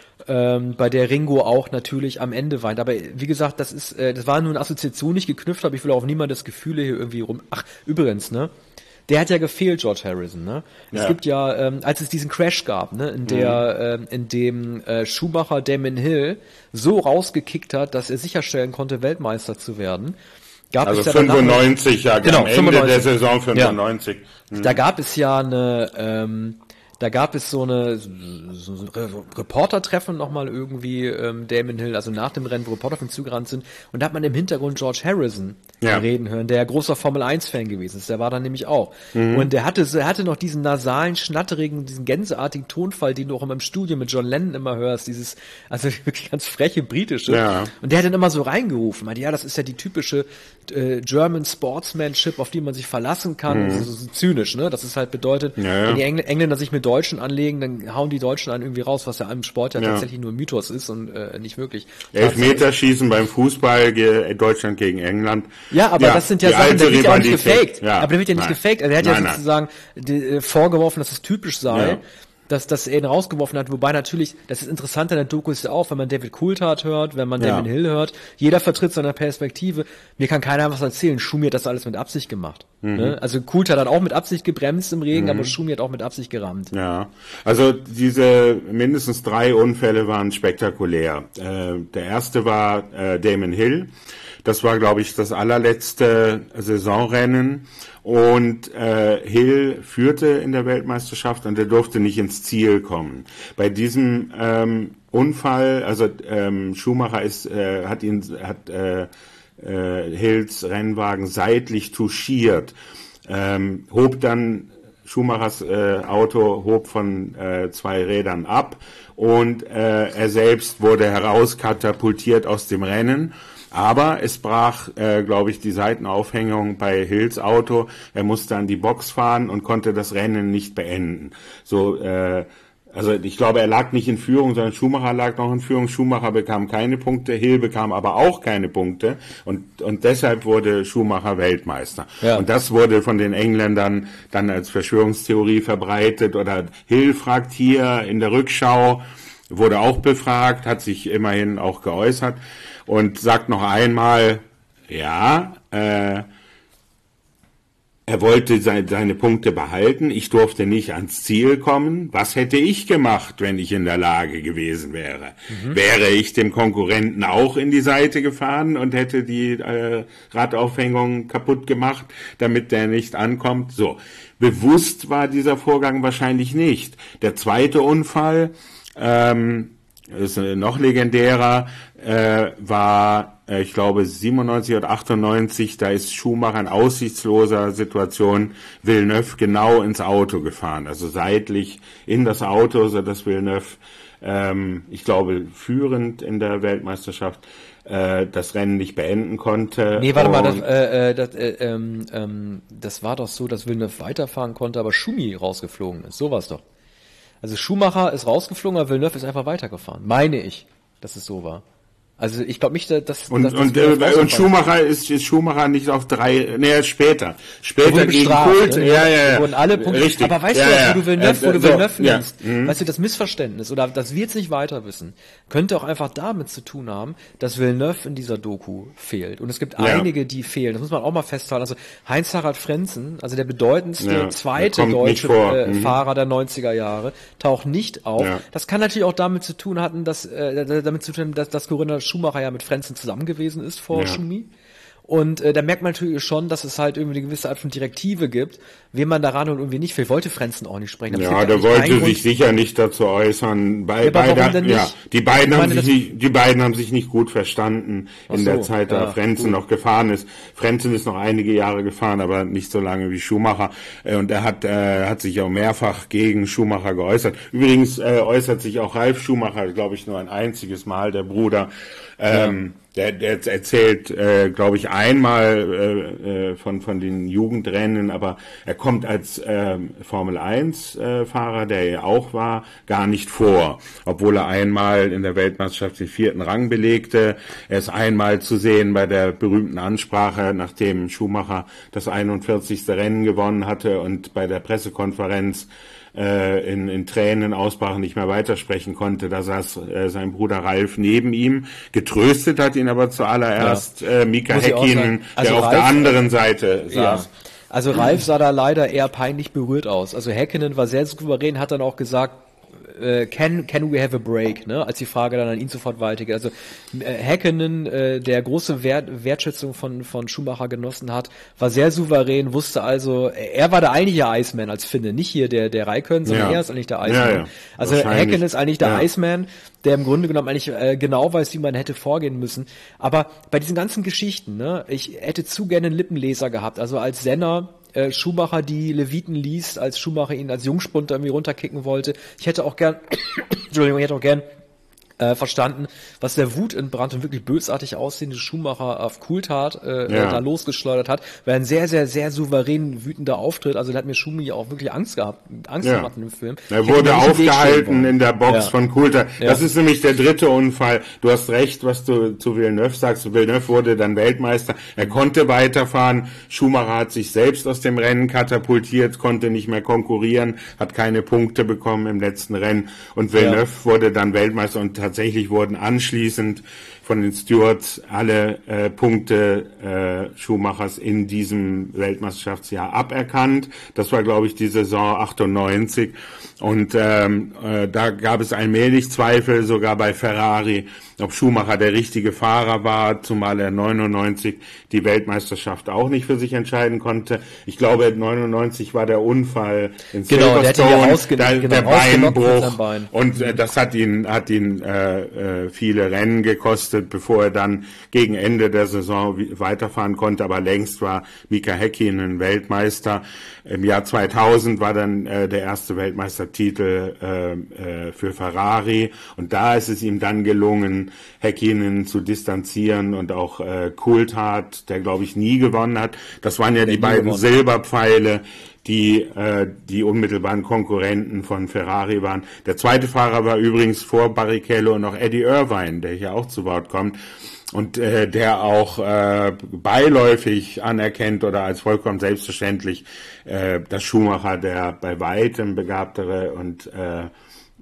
Ähm, bei der Ringo auch natürlich am Ende weint. Aber wie gesagt, das ist, äh, das war nur eine Assoziation, nicht geknüpft, aber ich will auch niemandes Gefühle hier irgendwie rum. Ach, übrigens, ne? Der hat ja gefehlt, George Harrison, ne? Ja. Es gibt ja, ähm, als es diesen Crash gab, ne, in der, mhm. ähm, in dem äh, Schumacher Damon Hill so rausgekickt hat, dass er sicherstellen konnte, Weltmeister zu werden. Gab also es ja fünfundneunzig, ja, genau, am Ende fünfundneunzig. Der Saison fünfundneunzig. Ja. Mhm. Da gab es ja eine, ähm, Da gab es so eine so ein Reporter-Treffen nochmal irgendwie, ähm, Damon Hill, also nach dem Rennen, wo Reporter von zugerannt sind. Und da hat man im Hintergrund George Harrison ja. reden hören, der ja großer Formel eins Fan gewesen ist. Der war dann nämlich auch. Mhm. Und der hatte, er hatte noch diesen nasalen, schnatterigen, diesen gänseartigen Tonfall, den du auch immer im Studio mit John Lennon immer hörst. Dieses, also wirklich ganz freche britische. Ja. Und der hat dann immer so reingerufen. Meinte, ja, das ist ja die typische äh, German Sportsmanship, auf die man sich verlassen kann. Mhm. Das ist so zynisch, ne? Das ist halt bedeutet, ja, ja. wenn die Engl- Engländer sich mit Deutschen anlegen, dann hauen die Deutschen einen irgendwie raus, was ja im Sport ja, ja. tatsächlich nur Mythos ist und äh, nicht wirklich. Elfmeterschießen beim Fußball, ge- Deutschland gegen England. Ja, aber ja, das sind ja Sachen, da wird ja auch nicht gefaked. Ja. Aber da wird ja nicht Nein. gefaked. Also er hat nein, ja sozusagen die, äh, vorgeworfen, dass es typisch sei. Ja. Dass, dass er ihn rausgeworfen hat, wobei natürlich, das ist interessant an der Doku ist ja auch, wenn man David Coulthard hört, wenn man ja. Damon Hill hört, jeder vertritt seine Perspektive, mir kann keiner was erzählen, Schumi hat das alles mit Absicht gemacht. Mhm. Ne? Also Coulthard hat auch mit Absicht gebremst im Regen, mhm. aber Schumi hat auch mit Absicht gerammt. Ja, also diese mindestens drei Unfälle waren spektakulär. Äh, der erste war äh, Damon Hill. Das war, glaube ich, das allerletzte Saisonrennen und äh, Hill führte in der Weltmeisterschaft und er durfte nicht ins Ziel kommen. Bei diesem ähm, Unfall, also ähm, Schumacher ist, äh, hat ihn, hat äh, äh, Hills Rennwagen seitlich touchiert, ähm, hob dann Schumachers äh, Auto hob von äh, zwei Rädern ab und äh, er selbst wurde herauskatapultiert aus dem Rennen. Aber es brach, äh, glaube ich, die Seitenaufhängung bei Hills Auto. Er musste an die Box fahren und konnte das Rennen nicht beenden. So, äh, also ich glaube, er lag nicht in Führung, sondern Schumacher lag noch in Führung. Schumacher bekam keine Punkte, Hill bekam aber auch keine Punkte und und deshalb wurde Schumacher Weltmeister. Ja. Und das wurde von den Engländern dann als Verschwörungstheorie verbreitet. Oder Hill fragt hier in der Rückschau, wurde auch befragt, hat sich immerhin auch geäußert. Und sagt noch einmal, ja, äh, er wollte seine, seine Punkte behalten. Ich durfte nicht ans Ziel kommen. Was hätte ich gemacht, wenn ich in der Lage gewesen wäre? Mhm. Wäre ich dem Konkurrenten auch in die Seite gefahren und hätte die äh, Radaufhängung kaputt gemacht, damit der nicht ankommt? So. Bewusst war dieser Vorgang wahrscheinlich nicht. Der zweite Unfall, ähm, ist noch legendärer, äh, war, äh, ich glaube, siebenundneunzig oder achtundneunzig, da ist Schumacher in aussichtsloser Situation Villeneuve genau ins Auto gefahren, also seitlich in das Auto, so dass Villeneuve, ähm, ich glaube, führend in der Weltmeisterschaft äh, das Rennen nicht beenden konnte. Nee, warte mal, das, äh, das, äh, ähm, ähm, das war doch so, dass Villeneuve weiterfahren konnte, aber Schumi rausgeflogen ist, so war's doch. Also Schumacher ist rausgeflogen, aber Villeneuve ist einfach weitergefahren. Meine ich, dass es so war. Also ich glaube nicht, dass... Und, dass und, äh, und Schumacher ist, ist Schumacher nicht auf drei... Nee, später. Später gegen Kult. Ne? Ja, ja, ja. Wurden alle Punkte... Richtig. Aber weißt ja, du, ja. wo du Villeneuve, wo du so, Villeneuve ja. nimmst, Mhm. weißt du, das Missverständnis, oder dass wir jetzt nicht weiter wissen, könnte auch einfach damit zu tun haben, dass Villeneuve in dieser Doku fehlt. Und es gibt ja. einige, die fehlen. Das muss man auch mal festhalten. Also Heinz-Harald Frentzen, also der bedeutendste ja. zweite deutsche äh, mhm. Fahrer der neunziger Jahre, taucht nicht auf. Ja. Das kann natürlich auch damit zu tun hatten, dass äh, damit zu tun, dass, dass Corinna Schumacher ja mit Frentzen zusammen gewesen ist vor ja. Schumi. Und äh, da merkt man natürlich schon, dass es halt irgendwie eine gewisse Art von Direktive gibt, wen man daran und irgendwie nicht will. Wollte Frentzen auch nicht sprechen. Ja, der wollte sich sicher nicht dazu äußern. Bei, ja, beide, ja, die beiden haben sich nicht, die beiden haben sich nicht gut verstanden in so, der Zeit, da ja, Frentzen gut. noch gefahren ist. Frentzen ist noch einige Jahre gefahren, aber nicht so lange wie Schumacher. Und er hat, äh, hat sich auch mehrfach gegen Schumacher geäußert. Übrigens äh, äußert sich auch Ralf Schumacher, glaube ich, nur ein einziges Mal, der Bruder. Ähm, ja. Der, der erzählt, äh, glaube ich, einmal äh, äh, von von den Jugendrennen, aber er kommt als äh, Formel eins äh, Fahrer, der er auch war, gar nicht vor, obwohl er einmal in der Weltmeisterschaft den vierten Rang belegte. Er ist einmal zu sehen bei der berühmten Ansprache, nachdem Schumacher das einundvierzigste Rennen gewonnen hatte und bei der Pressekonferenz äh, in, in Tränen ausbrach und nicht mehr weitersprechen konnte. Da saß äh, sein Bruder Ralf neben ihm. Getröstet hat ihn aber zuallererst ja. äh, Mika Häkkinen, also der Ralf, auf der anderen Seite saß. Ja. Also Ralf sah da leider eher peinlich berührt aus. Also Häkkinen war sehr souverän, hat dann auch gesagt, äh, can, can we have a break, ne? Als die Frage dann an ihn sofort weitergeht. Also äh, Häkkinen, äh, der große Wert, Wertschätzung von, von Schumacher genossen hat, war sehr souverän, wusste also, er war der eigentliche Iceman als Finne, nicht hier der, der Raikkonen, sondern ja. er ist eigentlich der Iceman. Ja, ja. Also Häkkinen ist eigentlich der ja. Iceman, der im Grunde genommen eigentlich äh, genau weiß, wie man hätte vorgehen müssen. Aber bei diesen ganzen Geschichten, ne, ich hätte zu gerne einen Lippenleser gehabt. Also als Senna äh, Schumacher die Leviten liest, als Schumacher ihn als Jungspunter irgendwie runterkicken wollte. Ich hätte auch gern, Entschuldigung, ich hätte auch gern äh, verstanden, was der Wut entbrannt und wirklich bösartig aussehende Schumacher auf Coulthard äh, ja. da losgeschleudert hat, weil ein sehr, sehr, sehr souverän wütender Auftritt, also da hat mir Schumi auch wirklich Angst gehabt, Angst ja. gemacht in dem Film. Er wurde aufgehalten in der Box ja. von Coulthard. Ja. Das ist nämlich der dritte Unfall. Du hast recht, was du zu Villeneuve sagst. Villeneuve wurde dann Weltmeister. Er konnte weiterfahren. Schumacher hat sich selbst aus dem Rennen katapultiert, konnte nicht mehr konkurrieren, hat keine Punkte bekommen im letzten Rennen und Villeneuve ja. wurde dann Weltmeister und tatsächlich wurden anschließend von den Stewards alle äh, Punkte äh, Schumachers in diesem Weltmeisterschaftsjahr aberkannt. Das war, glaube ich, die Saison achtundneunzig. Und ähm, äh, da gab es allmählich Zweifel, sogar bei Ferrari, ob Schumacher der richtige Fahrer war, zumal er neunundneunzig die Weltmeisterschaft auch nicht für sich entscheiden konnte. Ich glaube, neunundneunzig war der Unfall in genau, Silverstone, der, der, genau, der Beinbruch. Bein. Und äh, das hat ihn, hat ihn äh, äh, viele Rennen gekostet, bevor er dann gegen Ende der Saison weiterfahren konnte. Aber längst war Mika Häkkinen Weltmeister. Im Jahr zweitausend war dann äh, der erste Weltmeistertitel äh, äh, für Ferrari. Und da ist es ihm dann gelungen, Häkkinen zu distanzieren und auch äh, Coulthard, der glaube ich nie gewonnen hat. Das waren ja der die beiden gewonnen. Silberpfeile, die äh, die unmittelbaren Konkurrenten von Ferrari waren. Der zweite Fahrer war übrigens vor Barrichello noch Eddie Irvine, der hier auch zu Wort kommt und äh, der auch äh, beiläufig anerkennt oder als vollkommen selbstverständlich, äh, dass Schumacher der bei weitem begabtere und äh,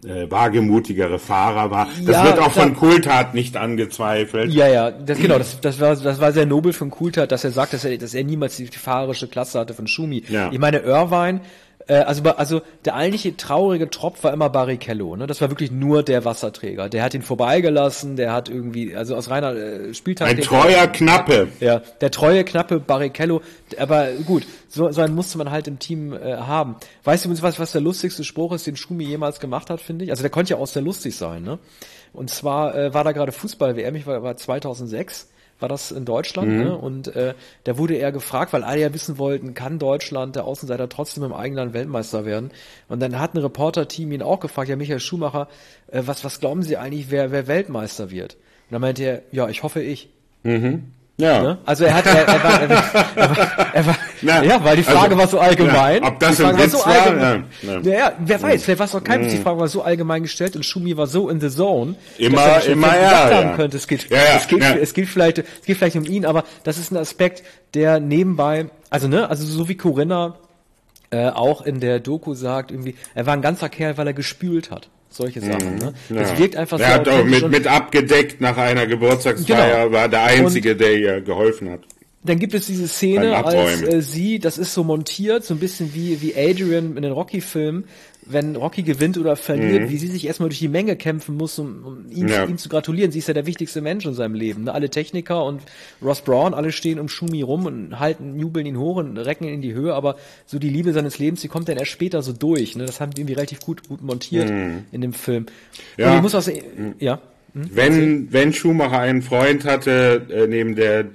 äh, wagemutigere Fahrer war. Das ja, wird auch klar. von Coulthard nicht angezweifelt. Ja, ja, das, genau, das, das war, das war sehr nobel von Coulthard, dass er sagt, dass er, dass er niemals die fahrerische Klasse hatte von Schumi. Ja. Ich meine, Irvine, äh, also, also, der eigentliche traurige Tropf war immer Barrichello, ne? Das war wirklich nur der Wasserträger. Der hat ihn vorbeigelassen, der hat irgendwie, also aus reiner äh, Spieltaktik. Ein treuer Knappe. Ja, der treue, knappe Barrichello. Aber gut, so, so einen musste man halt im Team äh, haben. Weißt du übrigens, was, was der lustigste Spruch ist, den Schumi jemals gemacht hat, finde ich? Also der konnte ja auch sehr lustig sein, ne? Und zwar äh, war da gerade Fußball-W M, ich war, war zweitausendsechs, war das in Deutschland, mhm. ne? Und äh, da wurde er gefragt, weil alle ja wissen wollten, kann Deutschland, der Außenseiter, trotzdem im eigenen Land Weltmeister werden? Und dann hat ein Reporter-Team ihn auch gefragt, ja, Michael Schumacher, äh, was, was glauben Sie eigentlich, wer, wer Weltmeister wird? Und dann meinte er, ja, ich hoffe ich. Mhm. Ja. Ne? Also er hat, er, er war, er war, er war, er war na, ja, weil die Frage also, war so allgemein. Ja, ob das die Frage ein Witz war so war? allgemein. Ja, ja. ja, wer weiß, mhm. vielleicht war es auch kein Witz. Die Frage war so allgemein gestellt und Schumi war so in the zone, immer, dass er immer, ja, ja, haben ja. könnte. Es geht, ja, ja, es geht, ja. es geht vielleicht, es geht vielleicht um ihn, aber das ist ein Aspekt, der nebenbei, also ne, also so wie Corinna äh, auch in der Doku sagt, irgendwie, er war ein ganzer Kerl, weil er gespült hat. Solche Sachen, ne? Das ja. wirkt einfach er so hat auch mit, mit abgedeckt nach einer Geburtstagsfeier, genau. war der Einzige, und der ihr geholfen hat. Dann gibt es diese Szene, als äh, sie, das ist so montiert, so ein bisschen wie wie Adrian in den Rocky-Filmen, wenn Rocky gewinnt oder verliert, mhm. wie sie sich erstmal durch die Menge kämpfen muss, um, um ihm, ja. ihm zu gratulieren. Sie ist ja der wichtigste Mensch in seinem Leben. Ne? Alle Techniker und Ross Brawn, alle stehen um Schumi rum und halten, jubeln ihn hoch und recken ihn in die Höhe, aber so die Liebe seines Lebens, die kommt dann erst später so durch. Ne? Das haben die irgendwie relativ gut gut montiert mhm. in dem Film. Ja. Und ich muss auch sagen, ja. Hm? Wenn, wenn Schumacher einen Freund hatte, äh, neben der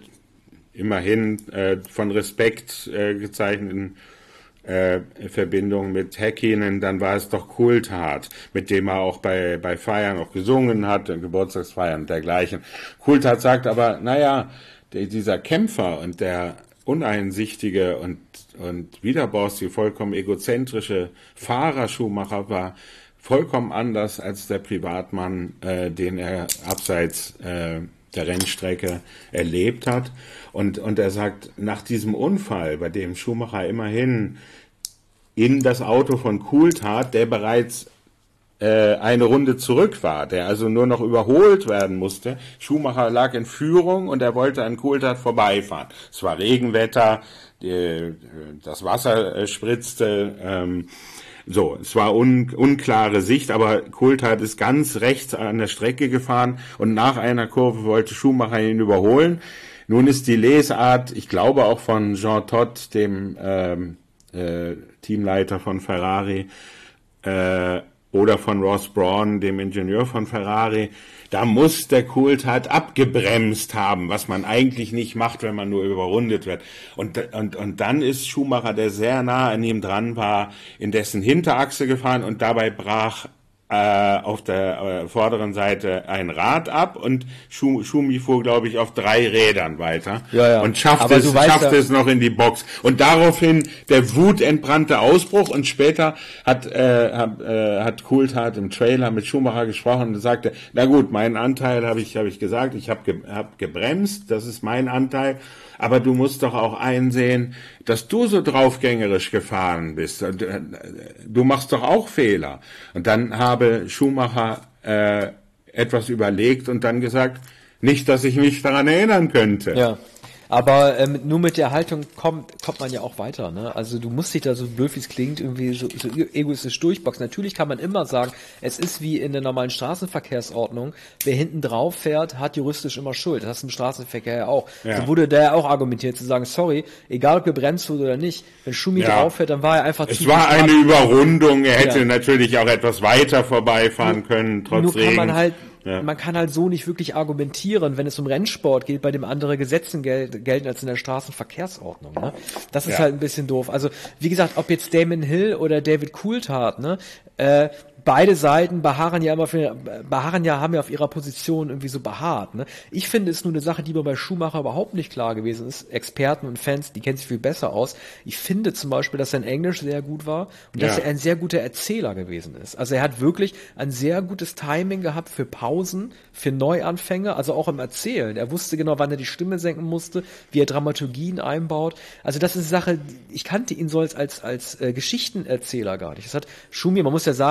immerhin äh, von Respekt äh, gezeichneten äh, Verbindung mit Häkkinen, dann war es doch Coulthard, mit dem er auch bei bei Feiern auch gesungen hat, Geburtstagsfeiern und dergleichen. Coulthard sagt aber, naja, der, dieser Kämpfer und der uneinsichtige und und widerborstige, vollkommen egozentrische Fahrer Schumacher war vollkommen anders als der Privatmann, äh, den er abseits äh, der Rennstrecke erlebt hat. Und, und er sagt, nach diesem Unfall, bei dem Schumacher immerhin in das Auto von Coulthard, der bereits äh, eine Runde zurück war, der also nur noch überholt werden musste. Schumacher lag in Führung und er wollte an Coulthard vorbeifahren. Es war Regenwetter, die, das Wasser äh, spritzte, ähm, so, es war un, unklare Sicht, aber Coulthard ist ganz rechts an der Strecke gefahren und nach einer Kurve wollte Schumacher ihn überholen. Nun ist die Lesart, ich glaube auch von Jean Todt, dem ähm, äh, Teamleiter von Ferrari, äh, oder von Ross Brawn, dem Ingenieur von Ferrari, da muss der Coulthard abgebremst haben, was man eigentlich nicht macht, wenn man nur überrundet wird. Und, und, und dann ist Schumacher, der sehr nah an ihm dran war, in dessen Hinterachse gefahren und dabei brach äh, auf der äh, vorderen Seite ein Rad ab und Schum, Schumi fuhr, glaube ich, auf drei Rädern weiter ja, ja. und schaffte, es, schaffte ja. es noch in die Box. Und daraufhin der wutentbrannte Ausbruch und später hat, äh, hat, äh, hat Coulthard im Trailer mit Schumacher gesprochen und sagte, na gut, meinen Anteil habe ich, habe ich gesagt, ich habe ge, hab gebremst, das ist mein Anteil. Aber du musst doch auch einsehen, dass du so draufgängerisch gefahren bist. Du machst doch auch Fehler. Und dann habe Schumacher äh, etwas überlegt und dann gesagt, nicht, dass ich mich daran erinnern könnte. Ja. Aber ähm, nur mit der Haltung kommt kommt man ja auch weiter, ne? Also du musst dich da so blöd wie es klingt irgendwie so, so egoistisch durchboxen. Natürlich kann man immer sagen, es ist wie in der normalen Straßenverkehrsordnung, wer hinten drauf fährt, hat juristisch immer Schuld. Das ist im Straßenverkehr ja auch. Ja. So wurde da ja auch argumentiert zu sagen, sorry, egal ob gebremst wurde oder nicht, wenn Schumi ja. drauf fährt, dann war er einfach es zu Es war eine Überrundung, er hätte ja. natürlich auch etwas weiter vorbeifahren nur, können, trotz nur kann Regen. Man halt Ja. Man kann halt so nicht wirklich argumentieren, wenn es um Rennsport geht, bei dem andere Gesetze gel- gelten als in der Straßenverkehrsordnung. Ne? Das ist ja. halt ein bisschen doof. Also wie gesagt, ob jetzt Damon Hill oder David Coulthard, ne, äh, beide Seiten beharren ja immer für, beharren ja, haben ja auf ihrer Position irgendwie so beharrt, ne? Ich finde, es ist nur eine Sache, die mir bei Schumacher überhaupt nicht klar gewesen ist. Experten und Fans, die kennen sich viel besser aus. Ich finde zum Beispiel, dass sein Englisch sehr gut war und ja. dass er ein sehr guter Erzähler gewesen ist. Also er hat wirklich ein sehr gutes Timing gehabt für Pausen, für Neuanfänge, also auch im Erzählen. Er wusste genau, wann er die Stimme senken musste, wie er Dramaturgien einbaut. Also das ist eine Sache, ich kannte ihn so als, als, als äh, Geschichtenerzähler gar nicht. Das hat Schumi, man muss ja sagen,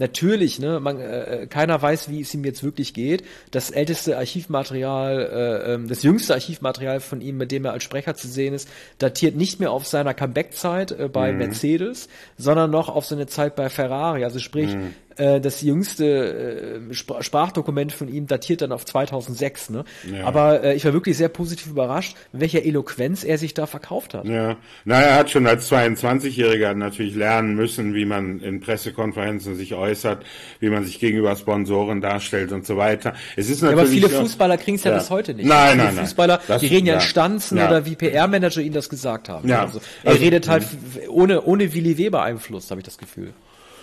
natürlich, ne, man, äh, keiner weiß, wie es ihm jetzt wirklich geht. Das älteste Archivmaterial, äh, das jüngste Archivmaterial von ihm, mit dem er als Sprecher zu sehen ist, datiert nicht mehr auf seiner Comeback-Zeit äh, bei mhm. Mercedes, sondern noch auf seine Zeit bei Ferrari. Also sprich, mhm. das jüngste äh, Sprachdokument von ihm datiert dann auf zweitausendsechs, ne? Ja. Aber äh, ich war wirklich sehr positiv überrascht, mit welcher Eloquenz er sich da verkauft hat. Ja, na, er hat schon als zweiundzwanzigjähriger natürlich lernen müssen, wie man in Pressekonferenzen sich äußert, wie man sich gegenüber Sponsoren darstellt und so weiter. Es ist natürlich ja, aber viele Fußballer kriegen es ja, ja bis heute nicht. Nein, viele nein, nein. Fußballer, das, die reden ja in ja. Stanzen ja. oder wie P R-Manager ihnen das gesagt haben. Ja. Also, er also, redet halt mh. ohne ohne Willi Weber Einfluss, habe ich das Gefühl.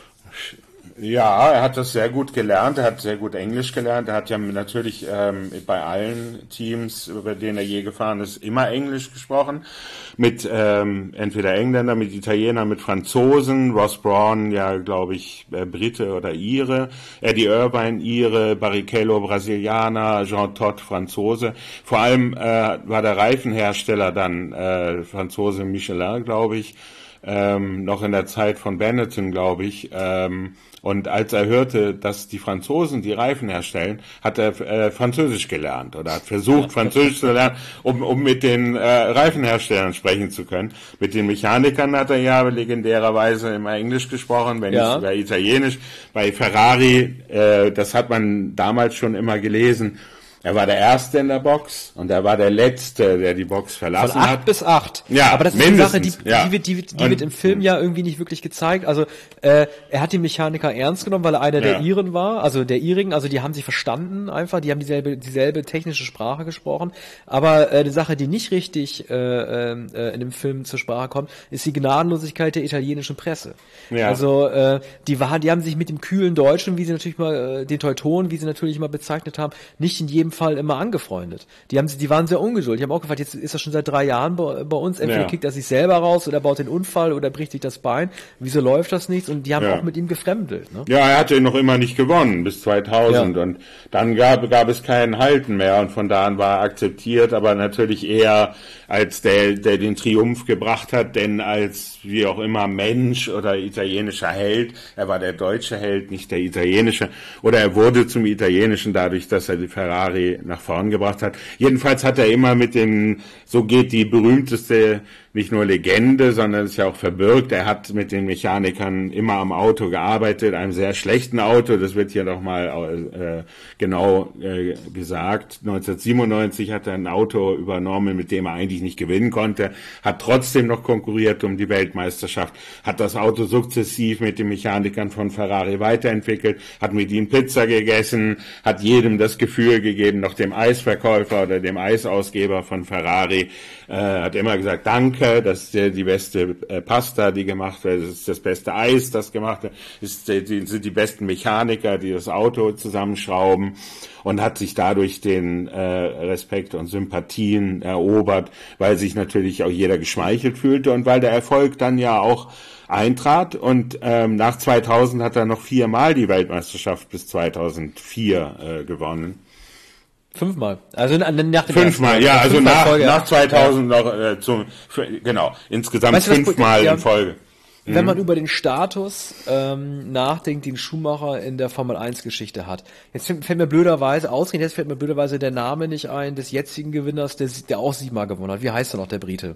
Ja, er hat das sehr gut gelernt, er hat sehr gut Englisch gelernt, er hat ja natürlich ähm, bei allen Teams, über denen er je gefahren ist, immer Englisch gesprochen, mit ähm, entweder Engländern, mit Italienern, mit Franzosen, Ross Brawn, ja glaube ich, äh, Brite oder Ire, Eddie Irvine, Ire, Barrichello, Brasilianer, Jean Todt, Franzose, vor allem äh, war der Reifenhersteller dann äh, Franzose Michelin, glaube ich, ähm, noch in der Zeit von Benetton, glaube ich, ähm, und als er hörte, dass die Franzosen die Reifen herstellen, hat er äh, Französisch gelernt oder hat versucht, Französisch zu lernen, um, um mit den äh, Reifenherstellern sprechen zu können. Mit den Mechanikern hat er ja legendärerweise immer Englisch gesprochen, wenn ja. nicht sogar Italienisch. Bei Ferrari, äh, das hat man damals schon immer gelesen, er war der Erste in der Box und er war der Letzte, der die Box verlassen Von acht hat. bis acht. Ja, aber das ist mindestens, eine Sache, die, ja. die, wird, die, die wird im Film ja irgendwie nicht wirklich gezeigt. Also äh, er hat die Mechaniker ernst genommen, weil er einer ja. der Iren war, also der Irigen, also die haben sich verstanden einfach, die haben dieselbe dieselbe technische Sprache gesprochen. Aber äh, die Sache, die nicht richtig äh, äh, in dem Film zur Sprache kommt, ist die Gnadenlosigkeit der italienischen Presse. Ja. Also äh, die waren, die haben sich mit dem kühlen Deutschen, wie sie natürlich mal, äh, den Teutonen, wie sie natürlich mal bezeichnet haben, nicht in jedem Fall immer angefreundet. Die haben, die waren sehr ungeduldig. Die haben auch gefragt, jetzt ist er schon seit drei Jahren bei, bei uns. Entweder ja. kickt er sich selber raus oder baut den Unfall oder bricht sich das Bein. Wieso läuft das nicht? Und die haben ja. auch mit ihm gefremdelt. Ne? Ja, er hatte noch immer nicht gewonnen bis zweitausend ja. und dann gab, gab es keinen Halten mehr und von da an war er akzeptiert, aber natürlich eher als der, der den Triumph gebracht hat, denn als wie auch immer Mensch oder italienischer Held. Er war der deutsche Held, nicht der italienische. Oder er wurde zum italienischen dadurch, dass er die Ferrari nach vorn gebracht hat. Jedenfalls hat er immer mit den, so geht die berühmteste, nicht nur Legende, sondern ist ja auch verbürgt. Er hat mit den Mechanikern immer am Auto gearbeitet, einem sehr schlechten Auto. Das wird hier noch mal äh, genau äh, gesagt. neunzehnhundertsiebenundneunzig hat er ein Auto übernommen, mit dem er eigentlich nicht gewinnen konnte, hat trotzdem noch konkurriert um die Weltmeisterschaft, hat das Auto sukzessiv mit den Mechanikern von Ferrari weiterentwickelt, hat mit ihnen Pizza gegessen, hat jedem das Gefühl gegeben, noch dem Eisverkäufer oder dem Eisausgeber von Ferrari, äh, hat immer gesagt, danke, das ist die beste äh, Pasta, die gemacht wird, das ist das beste Eis, das gemacht wird, ist, die, sind die besten Mechaniker, die das Auto zusammenschrauben, und hat sich dadurch den äh, Respekt und Sympathien erobert, weil sich natürlich auch jeder geschmeichelt fühlte und weil der Erfolg dann ja auch eintrat. Und ähm, nach zweitausend hat er noch viermal die Weltmeisterschaft bis zweitausendvier äh, gewonnen. Fünfmal. Also nach dem Fünfmal, ja, also nach, Folge, nach zweitausend ja. noch äh, zum, für, genau, insgesamt weißt du, fünfmal ja, in Folge. Wenn man über den Status ähm, nachdenkt, den Schumacher in der Formel eins Geschichte hat. Jetzt fällt mir blöderweise, ausgehend, jetzt fällt mir blöderweise der Name nicht ein, des jetzigen Gewinners, der, der auch siebenmal gewonnen hat. Wie heißt er noch, der Brite?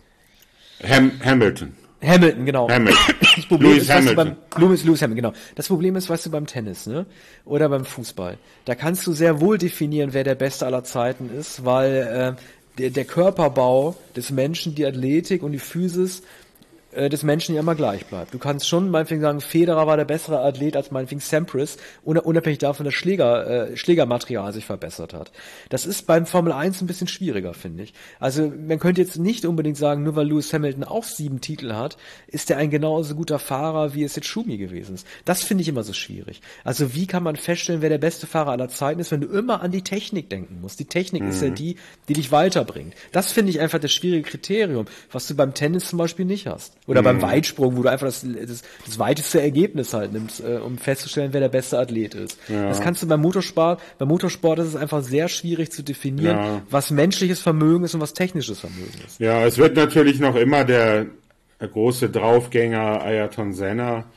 Ham, Hamilton. Hamilton, genau. Hamilton. Das Problem Lewis ist, Hamilton. Weißt du, beim, Lewis, Lewis Hamilton, genau. Das Problem ist, weißt du, beim Tennis, ne? Oder beim Fußball. Da kannst du sehr wohl definieren, wer der Beste aller Zeiten ist, weil äh, der, der Körperbau des Menschen, die Athletik und die Physis des Menschen ja immer gleich bleibt. Du kannst schon meinetwegen sagen, Federer war der bessere Athlet als meinetwegen Sampras, unabhängig davon, dass Schläger, äh, Schlägermaterial sich verbessert hat. Das ist beim Formel eins ein bisschen schwieriger, finde ich. Also man könnte jetzt nicht unbedingt sagen, nur weil Lewis Hamilton auch sieben Titel hat, ist er ein genauso guter Fahrer, wie es jetzt Schumi gewesen ist. Das finde ich immer so schwierig. Also wie kann man feststellen, wer der beste Fahrer aller Zeiten ist, wenn du immer an die Technik denken musst? Die Technik mhm. ist ja die, die dich weiterbringt. Das finde ich einfach das schwierige Kriterium, was du beim Tennis zum Beispiel nicht hast. Oder beim Weitsprung, wo du einfach das, das, das weiteste Ergebnis halt nimmst, äh, um festzustellen, wer der beste Athlet ist. Ja. Das kannst du beim Motorsport, beim Motorsport ist es einfach sehr schwierig zu definieren, ja. was menschliches Vermögen ist und was technisches Vermögen ist. Ja, es wird natürlich noch immer der, der große Draufgänger Ayrton Senna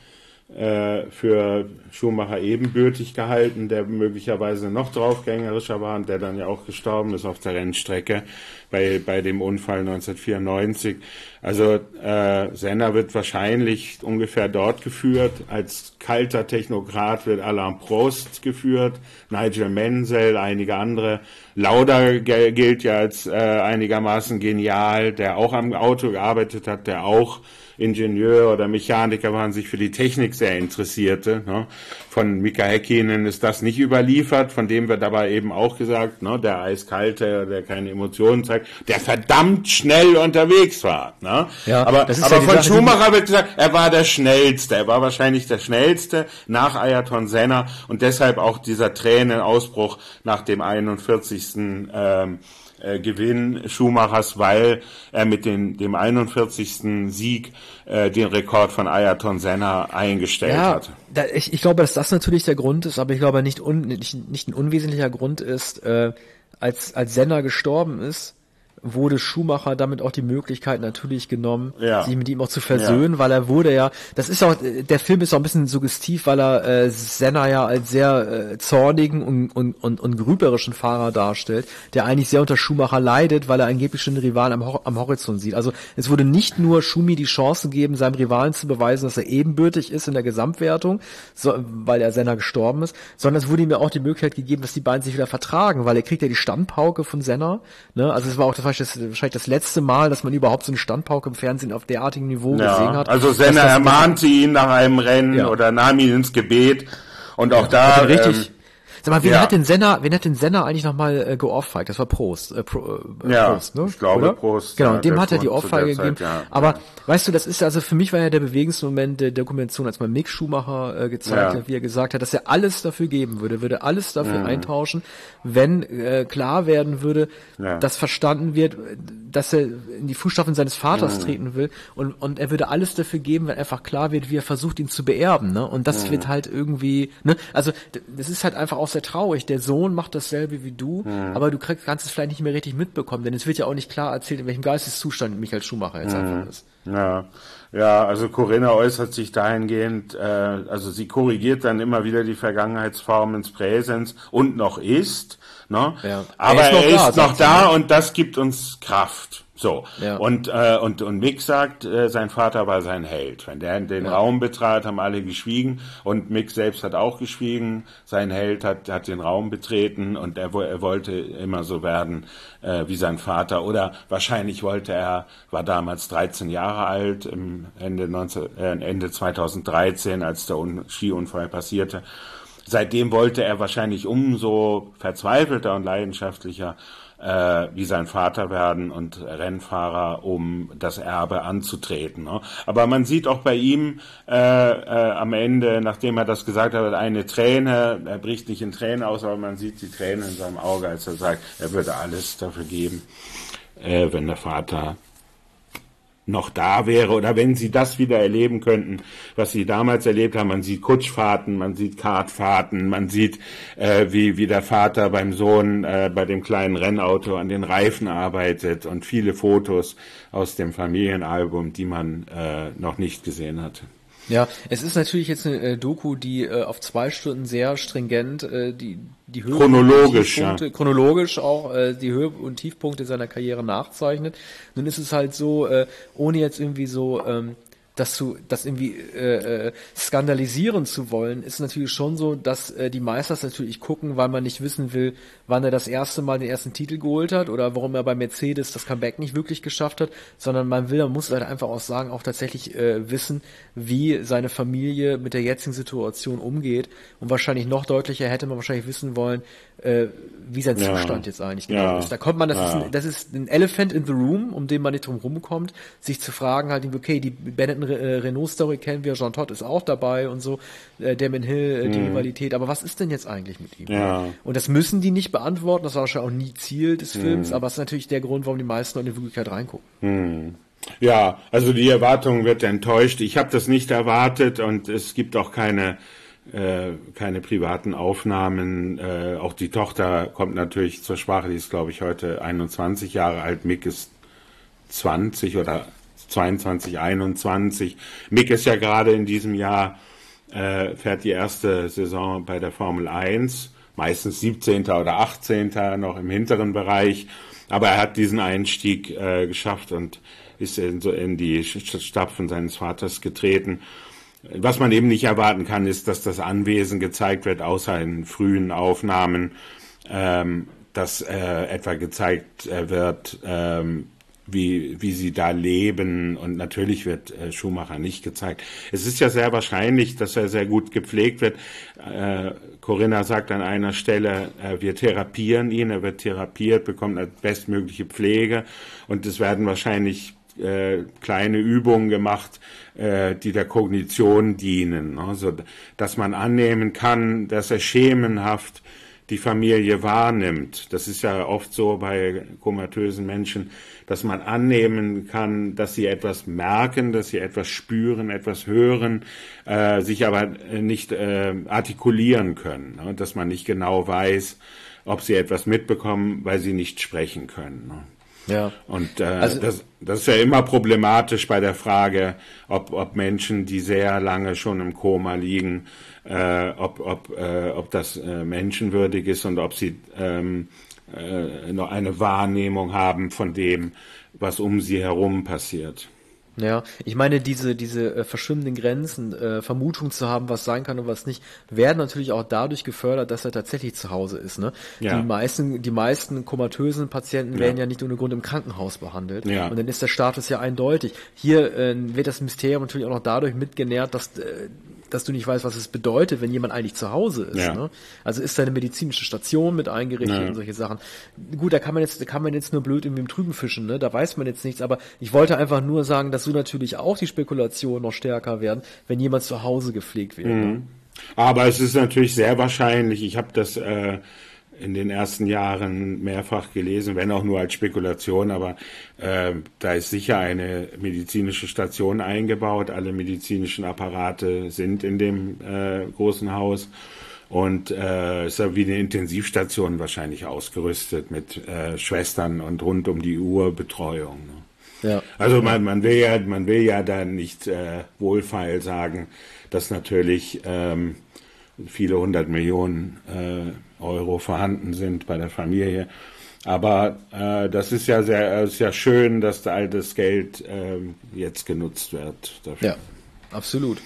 äh, für Schumacher ebenbürtig gehalten, der möglicherweise noch draufgängerischer war und der dann ja auch gestorben ist auf der Rennstrecke bei, bei dem Unfall neunzehnhundertvierundneunzig. Also äh, Senna wird wahrscheinlich ungefähr dort geführt. Als kalter Technokrat wird Alain Prost geführt, Nigel Mansell, einige andere. Lauda g- gilt ja als äh, einigermaßen genial, der auch am Auto gearbeitet hat, der auch Ingenieur oder Mechaniker waren, sich für die Technik sehr interessierte. Ne? Von Mika Häkkinen ist das nicht überliefert, von dem wird aber eben auch gesagt, ne, der Eiskalte, der keine Emotionen zeigt, der verdammt schnell unterwegs war. Ne? Ja, aber das ist aber ja die von Sache, Schumacher wird gesagt, er war der Schnellste, er war wahrscheinlich der Schnellste nach Ayrton Senna und deshalb auch dieser Tränenausbruch nach dem einundvierzigsten Ähm, Äh, Gewinn Schumachers, weil er mit den, dem einundvierzigsten Sieg äh, den Rekord von Ayrton Senna eingestellt ja, hat. Da, ich, ich glaube, dass das natürlich der Grund ist, aber ich glaube nicht, un, nicht, nicht ein unwesentlicher Grund ist, äh, als, als Senna gestorben ist, wurde Schumacher damit auch die Möglichkeit natürlich genommen, ja. sich mit ihm auch zu versöhnen, ja. weil er wurde ja, das ist auch, der Film ist auch ein bisschen suggestiv, weil er äh, Senna ja als sehr äh, zornigen und, und, und, und grüblerischen Fahrer darstellt, der eigentlich sehr unter Schumacher leidet, weil er angeblich schon den Rivalen am, Ho- am Horizont sieht. Also es wurde nicht nur Schumi die Chance gegeben, seinem Rivalen zu beweisen, dass er ebenbürtig ist in der Gesamtwertung, so, weil er Senna gestorben ist, sondern es wurde ihm ja auch die Möglichkeit gegeben, dass die beiden sich wieder vertragen, weil er kriegt ja die Standpauke von Senna, ne? Also es war auch das Das wahrscheinlich das letzte Mal, dass man überhaupt so eine Standpauke im Fernsehen auf derartigem Niveau ja, gesehen hat. Also Senna ermahnte ihn nach einem Rennen ja. oder nahm ihn ins Gebet und auch ja, da richtig. Ähm, Sag mal, wen ja. hat den Senna, wen hat den Senna eigentlich nochmal äh, geohrfeigt? Das war Prost. Äh, Pro, äh, ja, Prost, ne? Ich glaube Oder? Prost. Genau, ja, dem hat er die Ohrfeige gegeben. Ja, aber ja. weißt du, das ist also für mich war ja der bewegendste Moment der Dokumentation, als man Mick Schumacher äh, gezeigt ja. hat, wie er gesagt hat, dass er alles dafür geben würde, würde alles dafür mhm. eintauschen, wenn äh, klar werden würde, ja. dass verstanden wird, dass er in die Fußstapfen seines Vaters mhm. treten will und und er würde alles dafür geben, wenn einfach klar wird, wie er versucht, ihn zu beerben, ne? Und das mhm. wird halt irgendwie, ne? Also das ist halt einfach auch sehr traurig. Der Sohn macht dasselbe wie du, mhm. aber du kriegst, kannst es vielleicht nicht mehr richtig mitbekommen, denn es wird ja auch nicht klar erzählt, in welchem Geisteszustand Michael Schumacher jetzt mhm. einfach ist. Ja, ja, also Corinna äußert sich dahingehend, äh, also sie korrigiert dann immer wieder die Vergangenheitsform ins Präsens und noch ist, ne? Ja. Aber er ist noch er da, ist noch da und das gibt uns Kraft. So, ja. und, äh, und, und Mick sagt, äh, sein Vater war sein Held. Wenn der den ja. Raum betrat, haben alle geschwiegen und Mick selbst hat auch geschwiegen. Sein Held hat, hat den Raum betreten und er, er wollte immer so werden äh, wie sein Vater. Oder wahrscheinlich wollte er, war damals dreizehn Jahre alt, im Ende, neunzehn, äh, Ende zweitausenddreizehn, als der Un- Skiunfall passierte. Seitdem wollte er wahrscheinlich umso verzweifelter und leidenschaftlicher äh, wie sein Vater werden und Rennfahrer, um das Erbe anzutreten. Ne? Aber man sieht auch bei ihm äh, äh, am Ende, nachdem er das gesagt hat, eine Träne, er bricht nicht in Tränen aus, aber man sieht die Tränen in seinem Auge, als er sagt, er würde alles dafür geben, äh, wenn der Vater noch da wäre oder wenn sie das wieder erleben könnten, was sie damals erlebt haben. Man sieht Kutschfahrten, man sieht Kartfahrten, man sieht, äh, wie, wie der Vater beim Sohn äh, bei dem kleinen Rennauto an den Reifen arbeitet und viele Fotos aus dem Familienalbum, die man äh, noch nicht gesehen hatte. Ja, es ist natürlich jetzt eine äh, Doku, die äh, auf zwei Stunden sehr stringent äh, die die Höhe chronologisch, und ja. chronologisch auch äh, die Höhe und Tiefpunkte seiner Karriere nachzeichnet. Nun ist es halt so, äh, ohne jetzt irgendwie so ähm, das zu, das irgendwie äh, äh, skandalisieren zu wollen, ist natürlich schon so, dass äh, die Meisters natürlich gucken, weil man nicht wissen will, wann er das erste Mal den ersten Titel geholt hat oder warum er bei Mercedes das Comeback nicht wirklich geschafft hat, sondern man will, man muss halt einfach auch sagen, auch tatsächlich äh, wissen, wie seine Familie mit der jetzigen Situation umgeht und wahrscheinlich noch deutlicher hätte man wahrscheinlich wissen wollen, äh, wie sein ja. Zustand jetzt eigentlich genau ja. ist. Da kommt man, das, ja. ist ein, das ist ein Elephant in the room, um den man nicht drum rumkommt, sich zu fragen halt, okay, die Benetton äh, Renault-Story kennen wir, Jean Todt ist auch dabei und so, äh, Damon Hill, äh, die mhm. Rivalität, aber was ist denn jetzt eigentlich mit ihm? Ja. Und das müssen die nicht beantworten, das war wahrscheinlich auch nie Ziel des Films, mhm. aber es ist natürlich der Grund, warum die meisten in die Wirklichkeit reingucken. Mhm. Ja, also die Erwartung wird enttäuscht. Ich habe das nicht erwartet und es gibt auch keine äh, keine privaten Aufnahmen. Äh, auch die Tochter kommt natürlich zur Sprache, die ist glaube ich heute einundzwanzig Jahre alt, Mick ist zwanzig oder zweiundzwanzig, einundzwanzig. Mick ist ja gerade in diesem Jahr äh, fährt die erste Saison bei der Formel eins, meistens siebzehnter oder achtzehnter noch im hinteren Bereich, aber er hat diesen Einstieg äh, geschafft und ist in, so in die Stapfen seines Vaters getreten. Was man eben nicht erwarten kann, ist, dass das Anwesen gezeigt wird, außer in frühen Aufnahmen, ähm, dass äh, etwa gezeigt äh, wird, ähm, wie, wie sie da leben, und natürlich wird äh, Schumacher nicht gezeigt. Es ist ja sehr wahrscheinlich, dass er sehr gut gepflegt wird. Äh, Corinna sagt an einer Stelle, äh, wir therapieren ihn, er wird therapiert, bekommt eine bestmögliche Pflege, und es werden wahrscheinlich äh, kleine Übungen gemacht, äh, die der Kognition dienen, also dass man annehmen kann, dass er schemenhaft die Familie wahrnimmt. Das ist ja oft so bei komatösen Menschen, dass man annehmen kann, dass sie etwas merken, dass sie etwas spüren, etwas hören, äh, sich aber nicht äh, artikulieren können, ne? Dass man nicht genau weiß, ob sie etwas mitbekommen, weil sie nicht sprechen können, ne? Ja. Und äh, also, das, das ist ja immer problematisch bei der Frage, ob, ob Menschen, die sehr lange schon im Koma liegen, äh, ob, ob, äh, ob das äh, menschenwürdig ist und ob sie ähm, äh, noch eine Wahrnehmung haben von dem, was um sie herum passiert. Ja, ich meine, diese diese äh, verschwimmenden Grenzen, äh, Vermutung zu haben, was sein kann und was nicht, werden natürlich auch dadurch gefördert, dass er tatsächlich zu Hause ist. Ne? Ja. Die meisten die meisten komatösen Patienten ja. werden ja nicht ohne Grund im Krankenhaus behandelt. Ja. Und dann ist der Status ja eindeutig. Hier äh, wird das Mysterium natürlich auch noch dadurch mitgenährt, dass äh, dass du nicht weißt, was es bedeutet, wenn jemand eigentlich zu Hause ist. Ja. Ne? Also ist da eine medizinische Station mit eingerichtet ja. und solche Sachen. Gut, da kann man jetzt, da kann man jetzt nur blöd irgendwie im Trüben fischen, ne? Da weiß man jetzt nichts, aber ich wollte einfach nur sagen, dass so natürlich auch die Spekulationen noch stärker werden, wenn jemand zu Hause gepflegt wird. Mhm. Ne? Aber es ist natürlich sehr wahrscheinlich, ich habe das äh, in den ersten Jahren mehrfach gelesen, wenn auch nur als Spekulation, aber äh, da ist sicher eine medizinische Station eingebaut. Alle medizinischen Apparate sind in dem äh, großen Haus, und äh, ist ja wie eine Intensivstation wahrscheinlich ausgerüstet mit äh, Schwestern und rund um die Uhr Betreuung. Ne? Ja. Also man, man will ja, man will ja dann nicht äh, wohlfeil sagen, dass natürlich ähm, viele hundert Millionen äh, Euro vorhanden sind bei der Familie. Aber äh, das ist ja sehr, ist ja schön, dass da all das Geld äh, jetzt genutzt wird dafür. Ja, absolut.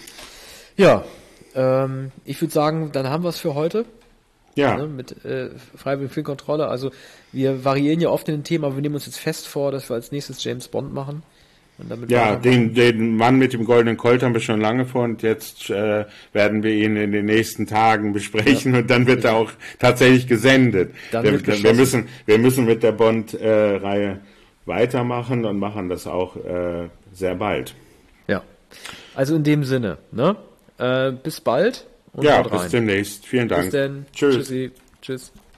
Ja, ähm, ich würde sagen, dann haben wir es für heute. Ja. Ne, mit äh, Freiwillige Filmkontrolle. Also wir variieren ja oft in den Themen, aber wir nehmen uns jetzt fest vor, dass wir als nächstes James Bond machen. Und damit ja, den, den Mann mit dem goldenen Colt haben wir schon lange vor, und jetzt äh, werden wir ihn in den nächsten Tagen besprechen, ja. Und dann wird er auch tatsächlich gesendet. Dann wir, wird wir, müssen, wir müssen mit der Bond-Reihe äh, weitermachen und machen das auch äh, sehr bald. Ja, also in dem Sinne, ne? Äh, bis bald. Und ja, bis demnächst. Vielen Dank. Bis dann. Tschüss. Tschüssi. Tschüss.